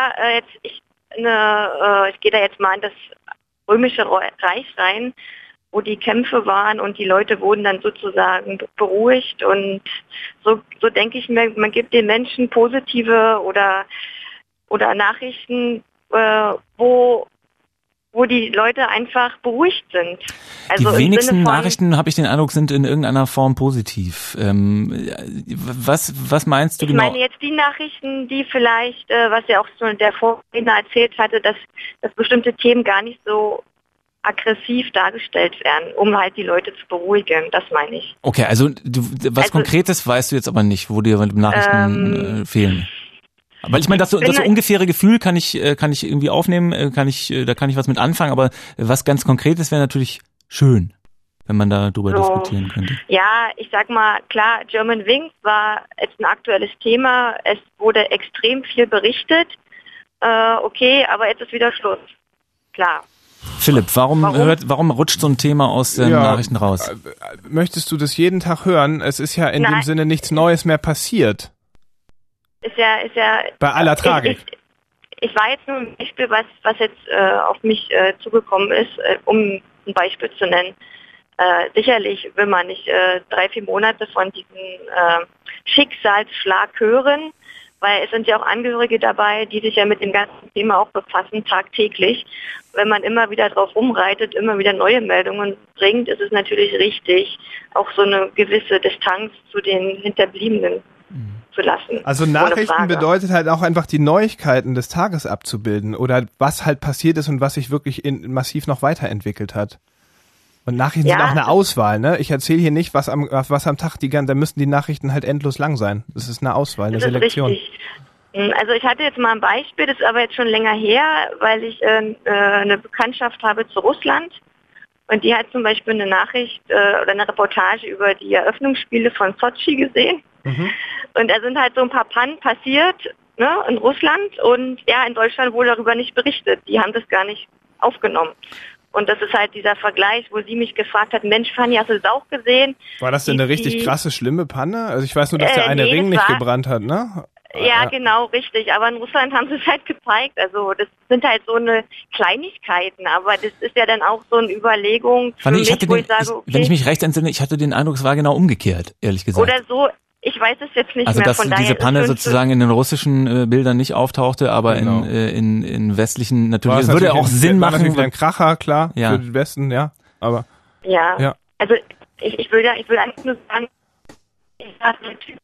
jetzt mal in das Römische Reich rein, wo die Kämpfe waren und die Leute wurden dann sozusagen beruhigt und so denke ich mir, man gibt den Menschen positive oder Nachrichten, wo die Leute einfach beruhigt sind. Also Die wenigsten im Sinne von, Nachrichten, habe ich den Eindruck, sind in irgendeiner Form positiv. Was meinst du ich genau? meine jetzt die Nachrichten, die vielleicht, was ja auch schon der Vorredner erzählt hatte, dass bestimmte Themen gar nicht so aggressiv dargestellt werden, um halt die Leute zu beruhigen. Das meine ich. Okay, also was Konkretes weißt du jetzt aber nicht, wo dir Nachrichten fehlen. Weil ich meine, das ungefähre Gefühl kann ich irgendwie aufnehmen, da kann ich was mit anfangen, aber was ganz Konkretes wäre natürlich schön, wenn man da drüber diskutieren könnte. Ja, ich sag mal, klar, German Wings war jetzt ein aktuelles Thema, es wurde extrem viel berichtet, okay, aber jetzt ist wieder Schluss. Klar. Philipp, warum rutscht so ein Thema aus den Nachrichten raus? Möchtest du das jeden Tag hören? Es ist ja in dem Sinne nichts Neues mehr passiert. Ist ja bei aller Tragik. Ich war jetzt nur ein Beispiel, was jetzt auf mich zugekommen ist, um ein Beispiel zu nennen. Sicherlich will man nicht 3-4 Monate von diesem Schicksalsschlag hören, weil es sind ja auch Angehörige dabei, die sich ja mit dem ganzen Thema auch befassen, tagtäglich. Wenn man immer wieder drauf rumreitet, immer wieder neue Meldungen bringt, ist es natürlich richtig, auch so eine gewisse Distanz zu den Hinterbliebenen zu lassen. Also Nachrichten bedeutet halt auch einfach die Neuigkeiten des Tages abzubilden oder was halt passiert ist und was sich wirklich massiv noch weiterentwickelt hat. Und Nachrichten sind auch eine Auswahl, ne? Ich erzähle hier nicht, was am Tag da müssen die Nachrichten halt endlos lang sein. Das ist eine Auswahl, eine Selektion. Richtig. Also ich hatte jetzt mal ein Beispiel, das ist aber jetzt schon länger her, weil ich eine Bekanntschaft habe zu Russland. Und die hat zum Beispiel eine Nachricht oder eine Reportage über die Eröffnungsspiele von Sotschi gesehen. Mhm. Und da sind halt so ein paar Pannen passiert, ne, in Russland. Und ja, in Deutschland wurde darüber nicht berichtet. Die haben das gar nicht aufgenommen. Und das ist halt dieser Vergleich, wo sie mich gefragt hat, Mensch, Fanny, hast du das auch gesehen? War das denn eine richtig krasse, schlimme Panne? Also ich weiß nur, dass der eine Ring nicht gebrannt hat, ne? Ja, genau, richtig. Aber in Russland haben sie es halt gezeigt. Also das sind halt so eine Kleinigkeiten, aber das ist ja dann auch so eine Überlegung für Fanny, mich, wo ich sage, okay. Wenn ich mich recht entsinne, ich hatte den Eindruck, es war genau umgekehrt, ehrlich gesagt. Oder so, ich weiß es jetzt nicht also, mehr. Also dass diese Panne sozusagen in den russischen Bildern nicht auftauchte, aber genau. in westlichen natürlich. Das würde auch Sinn machen. Natürlich ein Kracher, klar, ja. Für den Westen, ja. Aber ja. Also ich will eigentlich nur sagen, ich sage der Typ.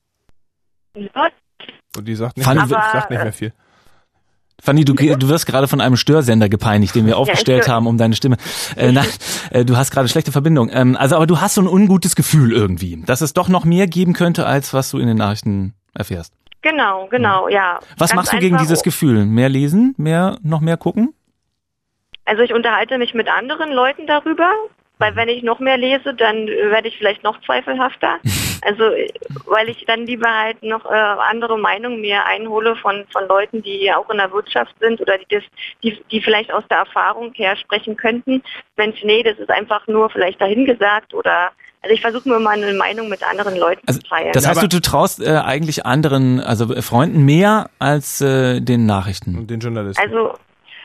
Und die sagt nicht mehr viel. Fanny, du wirst gerade von einem Störsender gepeinigt, den wir aufgestellt haben, um deine Stimme. Du hast gerade schlechte Verbindung. Aber du hast so ein ungutes Gefühl irgendwie, dass es doch noch mehr geben könnte, als was du in den Nachrichten erfährst. Genau, ja. Was Ganz machst du gegen dieses Gefühl? Mehr lesen? Noch mehr gucken? Also ich unterhalte mich mit anderen Leuten darüber. weil wenn ich noch mehr lese, dann werde ich vielleicht noch zweifelhafter. Also, weil ich dann lieber halt noch andere Meinungen mir einhole von Leuten, die auch in der Wirtschaft sind oder die vielleicht aus der Erfahrung her sprechen könnten. Mensch, nee, das ist einfach nur vielleicht dahingesagt oder, also ich versuche mir mal eine Meinung mit anderen Leuten zu teilen. Das heißt, du traust eigentlich anderen, also Freunden mehr als den Nachrichten? Und den Journalisten? Also,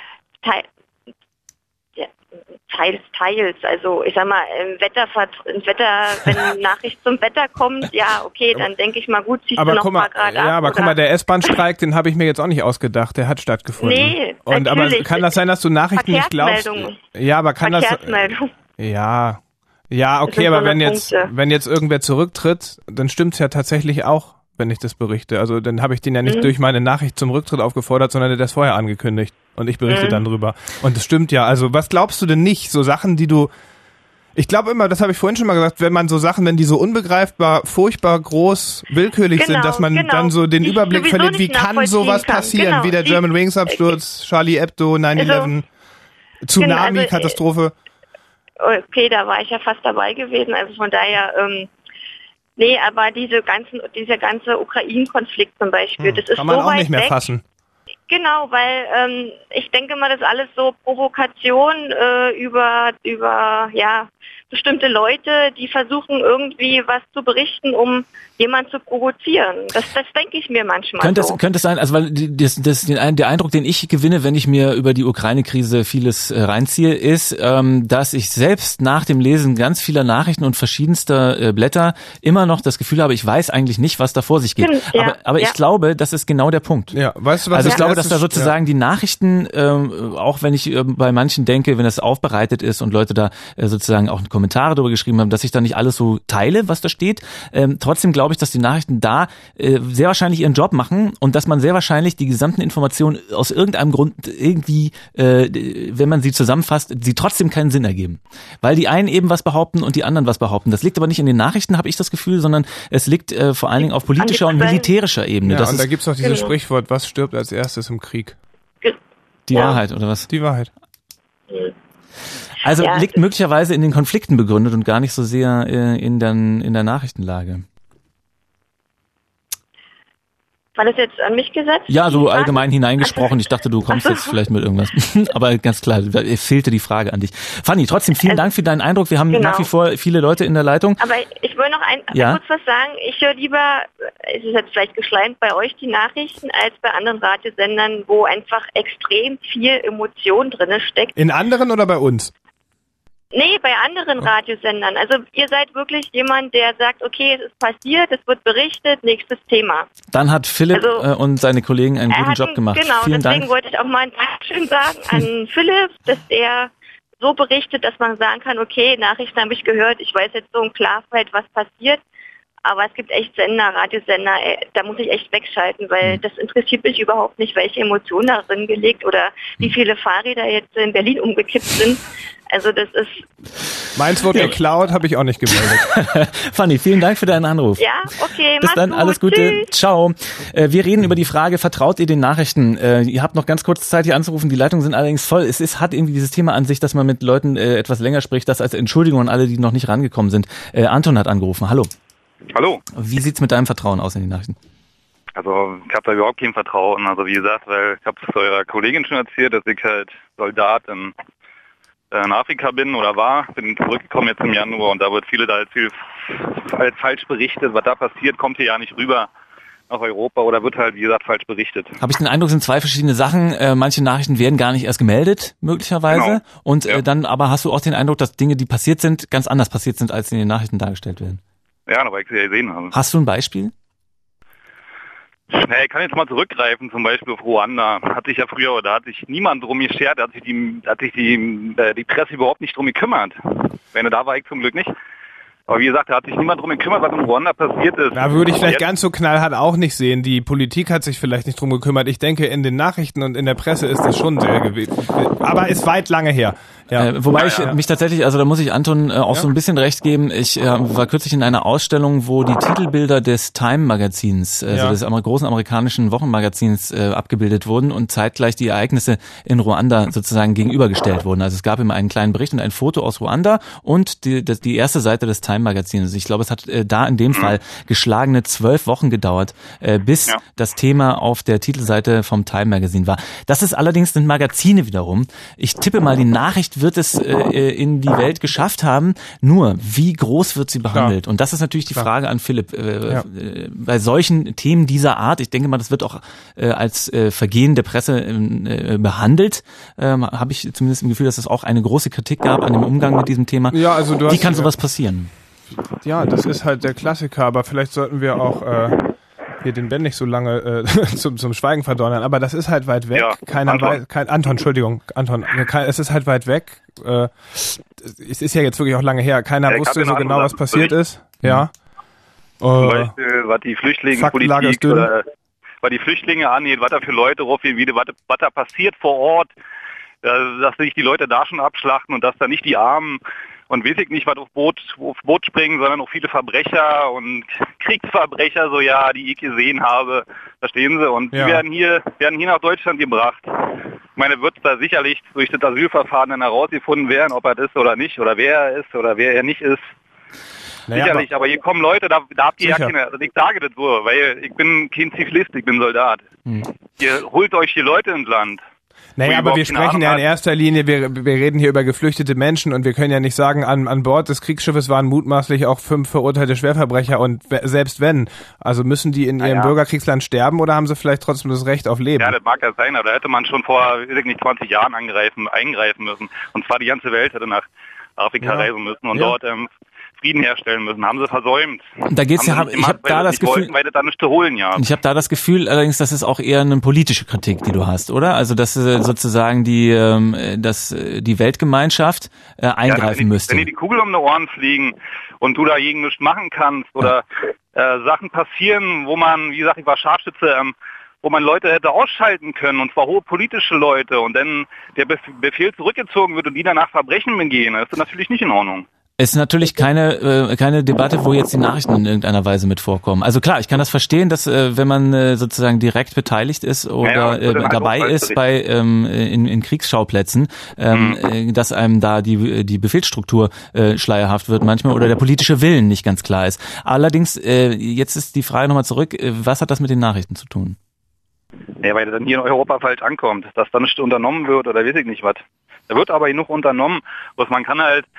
teils. Also ich sag mal, im Wetter, wenn eine Nachricht zum Wetter kommt, ja, okay, dann denke ich mal, gut, ziehst du noch ein paar Grad ab. Ja, aber guck mal, der S-Bahn-Streik, den habe ich mir jetzt auch nicht ausgedacht, der hat stattgefunden. Nee, und aber kann das sein, dass du Nachrichten nicht glaubst? Ja, aber kann das... Ja, okay, aber wenn jetzt irgendwer zurücktritt, dann stimmt's ja tatsächlich auch, wenn ich das berichte. Also dann habe ich den ja nicht durch meine Nachricht zum Rücktritt aufgefordert, sondern der hat das vorher angekündigt. Und ich berichte dann drüber. Und das stimmt ja. Also was glaubst du denn nicht? So Sachen, die du... Ich glaube immer, das habe ich vorhin schon mal gesagt, wenn die so unbegreifbar, furchtbar groß, willkürlich sind, dass man dann so den Überblick verliert, wie kann sowas passieren? Wie der German Wings Absturz, Charlie Hebdo, 9/11, Tsunami, Katastrophe. Okay, da war ich ja fast dabei gewesen. Also von daher... Nee, aber dieser ganze Ukraine-Konflikt zum Beispiel, das ist kann man so auch weit nicht mehr weg. fassen. Genau, weil ich denke mal, das ist alles so Provokation über bestimmte Leute, die versuchen irgendwie was zu berichten, um jemanden zu provozieren. Das denke ich mir manchmal. Könnte es sein, also weil der Eindruck, den ich gewinne, wenn ich mir über die Ukraine-Krise vieles reinziehe, ist, dass ich selbst nach dem Lesen ganz vieler Nachrichten und verschiedenster Blätter immer noch das Gefühl habe, ich weiß eigentlich nicht, was da vor sich geht. Aber ich glaube, das ist genau der Punkt. Ja, weißt du, was also ich glaube, dass da sozusagen die Nachrichten, auch wenn ich bei manchen denke, wenn das aufbereitet ist und Leute da sozusagen auch Kommentare darüber geschrieben haben, dass ich da nicht alles so teile, was da steht. Trotzdem glaube ich, dass die Nachrichten da sehr wahrscheinlich ihren Job machen und dass man sehr wahrscheinlich die gesamten Informationen aus irgendeinem Grund irgendwie, wenn man sie zusammenfasst, sie trotzdem keinen Sinn ergeben. Weil die einen eben was behaupten und die anderen was behaupten. Das liegt aber nicht in den Nachrichten, habe ich das Gefühl, sondern es liegt vor allen Dingen auf politischer und militärischer Ebene. Ja, und da gibt's auch dieses Sprichwort, was stirbt als erstes im Krieg? Die Wahrheit, oder was? Die Wahrheit. Also liegt möglicherweise in den Konflikten begründet und gar nicht so sehr in der Nachrichtenlage. War das jetzt an mich gesetzt? Ja, so allgemein hineingesprochen. Ich dachte, du kommst jetzt vielleicht mit irgendwas. Aber ganz klar, fehlte die Frage an dich. Fanny, trotzdem vielen Dank für deinen Eindruck. Wir haben nach wie vor viele Leute in der Leitung. Aber ich will noch kurz was sagen. Ich höre lieber, es ist jetzt vielleicht geschleimt bei euch, die Nachrichten, als bei anderen Radiosendern, wo einfach extrem viel Emotion drin steckt. In anderen oder bei uns? Nee, bei anderen Radiosendern. Also ihr seid wirklich jemand, der sagt, okay, es ist passiert, es wird berichtet, nächstes Thema. Dann hat Philipp und seine Kollegen einen guten Job gemacht. Genau, vielen deswegen Dank. wollte ich auch mal ein Dankeschön sagen an Philipp, dass er so berichtet, dass man sagen kann, okay, Nachrichten habe ich gehört, ich weiß jetzt so im Klarfeld, was passiert. Aber es gibt echt Radiosender, da muss ich echt wegschalten, weil das interessiert mich überhaupt nicht, welche Emotionen darin gelegt oder wie viele Fahrräder jetzt in Berlin umgekippt sind. Also das ist... Meins wurde geklaut, habe ich auch nicht gemeldet. Fanny, vielen Dank für deinen Anruf. Ja, okay, bis dann, alles Gute. Tschüss. Ciao. Wir reden über die Frage, vertraut ihr den Nachrichten? Ihr habt noch ganz kurz Zeit, hier anzurufen. Die Leitungen sind allerdings voll. Hat irgendwie dieses Thema an sich, dass man mit Leuten etwas länger spricht. Das als Entschuldigung an alle, die noch nicht rangekommen sind. Anton hat angerufen. Hallo. Hallo. Wie sieht's mit deinem Vertrauen aus in die Nachrichten? Also ich habe da überhaupt kein Vertrauen. Also wie gesagt, weil ich habe es eurer Kollegin schon erzählt, dass ich halt Soldat in Afrika bin oder war. Bin zurückgekommen jetzt im Januar und da wird viele da als falsch berichtet. Was da passiert, kommt hier ja nicht rüber nach Europa oder wird halt, wie gesagt, falsch berichtet. Habe ich den Eindruck, es sind zwei verschiedene Sachen. Manche Nachrichten werden gar nicht erst gemeldet, möglicherweise. Genau. Und dann aber hast du auch den Eindruck, dass Dinge, die passiert sind, ganz anders passiert sind, als in den Nachrichten dargestellt werden. Ja, aber ich sie ja gesehen habe. Hast du ein Beispiel? Ich kann jetzt mal zurückgreifen, zum Beispiel auf Ruanda. Hat sich ja früher, oder hat sich niemand drum geschert, hat sich die Presse überhaupt nicht drum gekümmert. Wenn da war ich zum Glück nicht. Aber wie gesagt, da hat sich niemand drum gekümmert, was in Ruanda passiert ist. Da würde ich vielleicht ganz so knallhart auch nicht sehen. Die Politik hat sich vielleicht nicht drum gekümmert. Ich denke, in den Nachrichten und in der Presse ist das schon sehr gewesen. Aber ist weit lange her. Wobei ich mich tatsächlich, also da muss ich Anton auch so ein bisschen recht geben. Ich war kürzlich in einer Ausstellung, wo die Titelbilder des Time-Magazins, also des großen amerikanischen Wochenmagazins abgebildet wurden und zeitgleich die Ereignisse in Ruanda sozusagen gegenübergestellt wurden. Also es gab immer einen kleinen Bericht und ein Foto aus Ruanda und die erste Seite des Time-Magazins. Ich glaube, es hat da in dem Fall geschlagene 12 Wochen gedauert, bis das Thema auf der Titelseite vom Time-Magazin war. Das ist allerdings sind Magazine wiederum. Ich tippe mal, die Nachricht wird es in die Welt geschafft haben. Nur, wie groß wird sie behandelt? Und das ist natürlich die Frage an Philipp. Bei solchen Themen dieser Art, ich denke mal, das wird auch als Vergehen der Presse behandelt. Habe ich zumindest im Gefühl, dass es auch eine große Kritik gab an dem Umgang mit diesem Thema. Ja, also wie kann sowas passieren? Ja, das ist halt der Klassiker, aber vielleicht sollten wir auch hier den Ben nicht so lange zum Schweigen verdonnern, aber das ist halt weit weg. Keiner weiß, Anton, es ist halt weit weg. Es ist ja jetzt wirklich auch lange her. Keiner wusste so genau, was passiert ist. Ja. Zum Beispiel, was die Flüchtlingspolitik oder was die Flüchtlinge angeht, was da für Leute was da passiert vor Ort, dass sich die Leute da schon abschlachten und dass da nicht die Armen und weiß ich nicht, was auf Boot springen, sondern auch viele Verbrecher und Kriegsverbrecher, die ich gesehen habe, verstehen Sie? Und die werden hier nach Deutschland gebracht. Ich meine, wird da sicherlich durch das Asylverfahren dann herausgefunden werden, ob er das ist oder nicht, oder wer er ist oder wer er nicht ist. Naja, sicherlich, aber hier kommen Leute, da habt ihr ja keine, also ich sage das so, weil ich bin kein Zivilist, ich bin Soldat. Ihr holt euch die Leute ins Land. Naja, aber wir sprechen ja in erster Linie, wir reden hier über geflüchtete Menschen und wir können ja nicht sagen, an Bord des Kriegsschiffes waren mutmaßlich auch 5 verurteilte Schwerverbrecher und selbst wenn, also müssen die in ihrem Bürgerkriegsland sterben oder haben sie vielleicht trotzdem das Recht auf Leben? Ja, das mag ja sein, aber da hätte man schon vor, 20 Jahren eingreifen müssen. Und zwar die ganze Welt hätte nach Afrika reisen müssen und dort Frieden herstellen müssen. Haben sie versäumt. Da geht's ich habe da das Gefühl, weil das da nicht zu holen, Ich habe da das Gefühl, allerdings, das ist auch eher eine politische Kritik, die du hast, oder? Also dass sozusagen die Weltgemeinschaft eingreifen müsste. Wenn dir die Kugel um die Ohren fliegen und du dagegen nichts machen kannst oder Sachen passieren, wo man, wie gesagt, ich war Scharfschütze, wo man Leute hätte ausschalten können, und zwar hohe politische Leute, und dann der Befehl zurückgezogen wird und die danach Verbrechen begehen, das ist natürlich nicht in Ordnung. Es ist natürlich keine Debatte, wo jetzt die Nachrichten in irgendeiner Weise mit vorkommen. Also klar, ich kann das verstehen, dass wenn man sozusagen direkt beteiligt ist oder dabei ist bei in Kriegsschauplätzen, dass einem da die Befehlsstruktur schleierhaft wird manchmal oder der politische Willen nicht ganz klar ist. Allerdings, jetzt ist die Frage nochmal zurück, was hat das mit den Nachrichten zu tun? Ja, weil das dann hier in Europa falsch ankommt, dass dann nicht unternommen wird oder weiß ich nicht was. Da wird aber genug unternommen, was man kann halt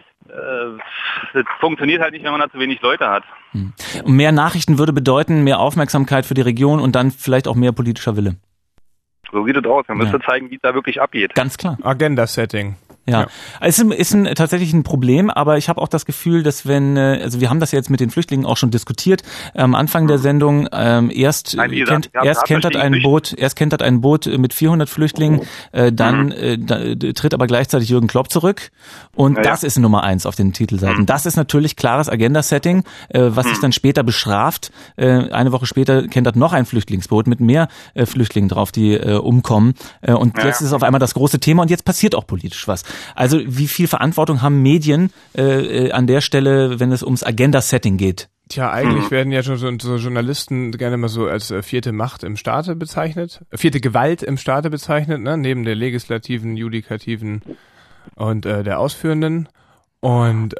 das funktioniert halt nicht, wenn man da zu wenig Leute hat. Und mehr Nachrichten würde bedeuten, mehr Aufmerksamkeit für die Region und dann vielleicht auch mehr politischer Wille. So sieht es aus. Man müsste zeigen, wie es da wirklich abgeht. Ganz klar. Agenda-Setting. Ja, es ist tatsächlich ein Problem, aber ich habe auch das Gefühl, dass also wir haben das jetzt mit den Flüchtlingen auch schon diskutiert, am Anfang der Sendung, erst kentert ein Boot mit 400 Flüchtlingen, dann tritt aber gleichzeitig Jürgen Klopp zurück und das ist Nummer 1 auf den Titelseiten. Das ist natürlich klares Agenda-Setting, was sich dann später bestraft. Eine Woche später kentert noch ein Flüchtlingsboot mit mehr Flüchtlingen drauf, die umkommen, und jetzt ist es auf einmal das große Thema und jetzt passiert auch politisch was. Also wie viel Verantwortung haben Medien an der Stelle, wenn es ums Agenda-Setting geht? Tja, eigentlich werden ja schon so Journalisten gerne mal so als vierte Macht im Staate bezeichnet, vierte Gewalt im Staate bezeichnet, ne? Neben der legislativen, judikativen und der ausführenden. Und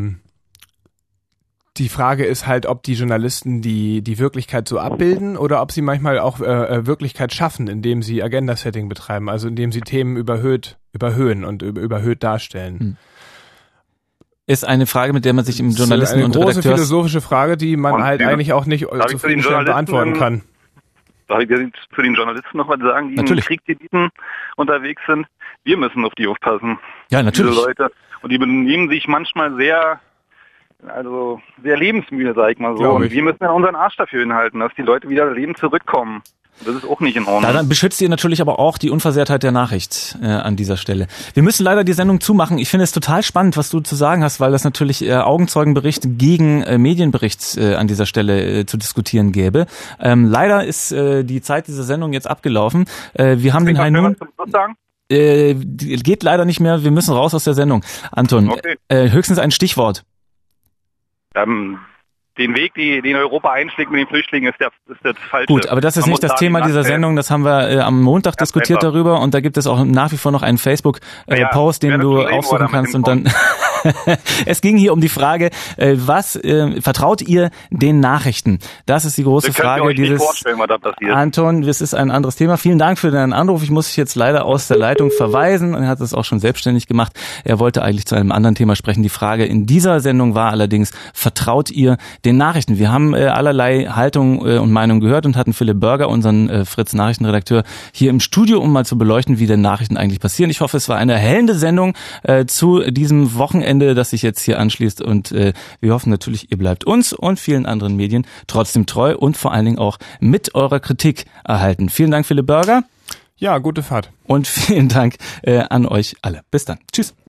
die Frage ist halt, ob die Journalisten die Wirklichkeit so abbilden oder ob sie manchmal auch Wirklichkeit schaffen, indem sie Agenda-Setting betreiben, also indem sie Themen überhöhen und überhöht darstellen. Ist eine Frage, mit der man sich im Journalisten- und Redakteurs... Das ist eine große philosophische Frage, die man halt eigentlich auch nicht zufriedenstellend beantworten kann. Darf ich zu den Journalisten noch was sagen, die in Kriegsgebieten unterwegs sind? Wir müssen auf die aufpassen. Ja, natürlich. Diese Leute. Und die benehmen sich manchmal sehr lebensmüde, sag ich mal so. Und wir müssen ja unseren Arsch dafür hinhalten, dass die Leute wieder Leben zurückkommen. Das ist auch nicht in Ordnung. Dann beschützt ihr natürlich aber auch die Unversehrtheit der Nachricht an dieser Stelle. Wir müssen leider die Sendung zumachen. Ich finde es total spannend, was du zu sagen hast, weil das natürlich Augenzeugenbericht gegen Medienbericht an dieser Stelle zu diskutieren gäbe. Leider ist die Zeit dieser Sendung jetzt abgelaufen. Wir haben den Hainun... Geht leider nicht mehr, wir müssen raus aus der Sendung. Anton, Okay. Höchstens ein Stichwort. Den Weg, den Europa einschlägt mit den Flüchtlingen, ist der falsche. Gut, aber das ist Man nicht muss das sagen, Thema dieser nachher- Sendung. Das haben wir am Montag Ganz diskutiert einfach. darüber und da gibt es auch nach wie vor noch einen Facebook-Post, den wer du das schon sehen, wo aufsuchen er damit kannst und dann es ging hier um die Frage, was vertraut ihr den Nachrichten? Das ist die große Das könnt ihr Frage euch nicht dieses vorstellen, was da passiert. Anton, das ist ein anderes Thema. Vielen Dank für deinen Anruf. Ich muss dich jetzt leider aus der Leitung verweisen. Er hat es auch schon selbstständig gemacht. Er wollte eigentlich zu einem anderen Thema sprechen. Die Frage in dieser Sendung war allerdings, vertraut ihr den Nachrichten? Wir haben allerlei Haltung und Meinung gehört und hatten Philipp Burger, unseren Fritz-Nachrichtenredakteur, hier im Studio, um mal zu beleuchten, wie denn Nachrichten eigentlich passieren. Ich hoffe, es war eine erhellende Sendung zu diesem Wochenende, das sich jetzt hier anschließt. Und wir hoffen natürlich, ihr bleibt uns und vielen anderen Medien trotzdem treu und vor allen Dingen auch mit eurer Kritik erhalten. Vielen Dank, Philipp Burger. Ja, gute Fahrt. Und vielen Dank an euch alle. Bis dann. Tschüss.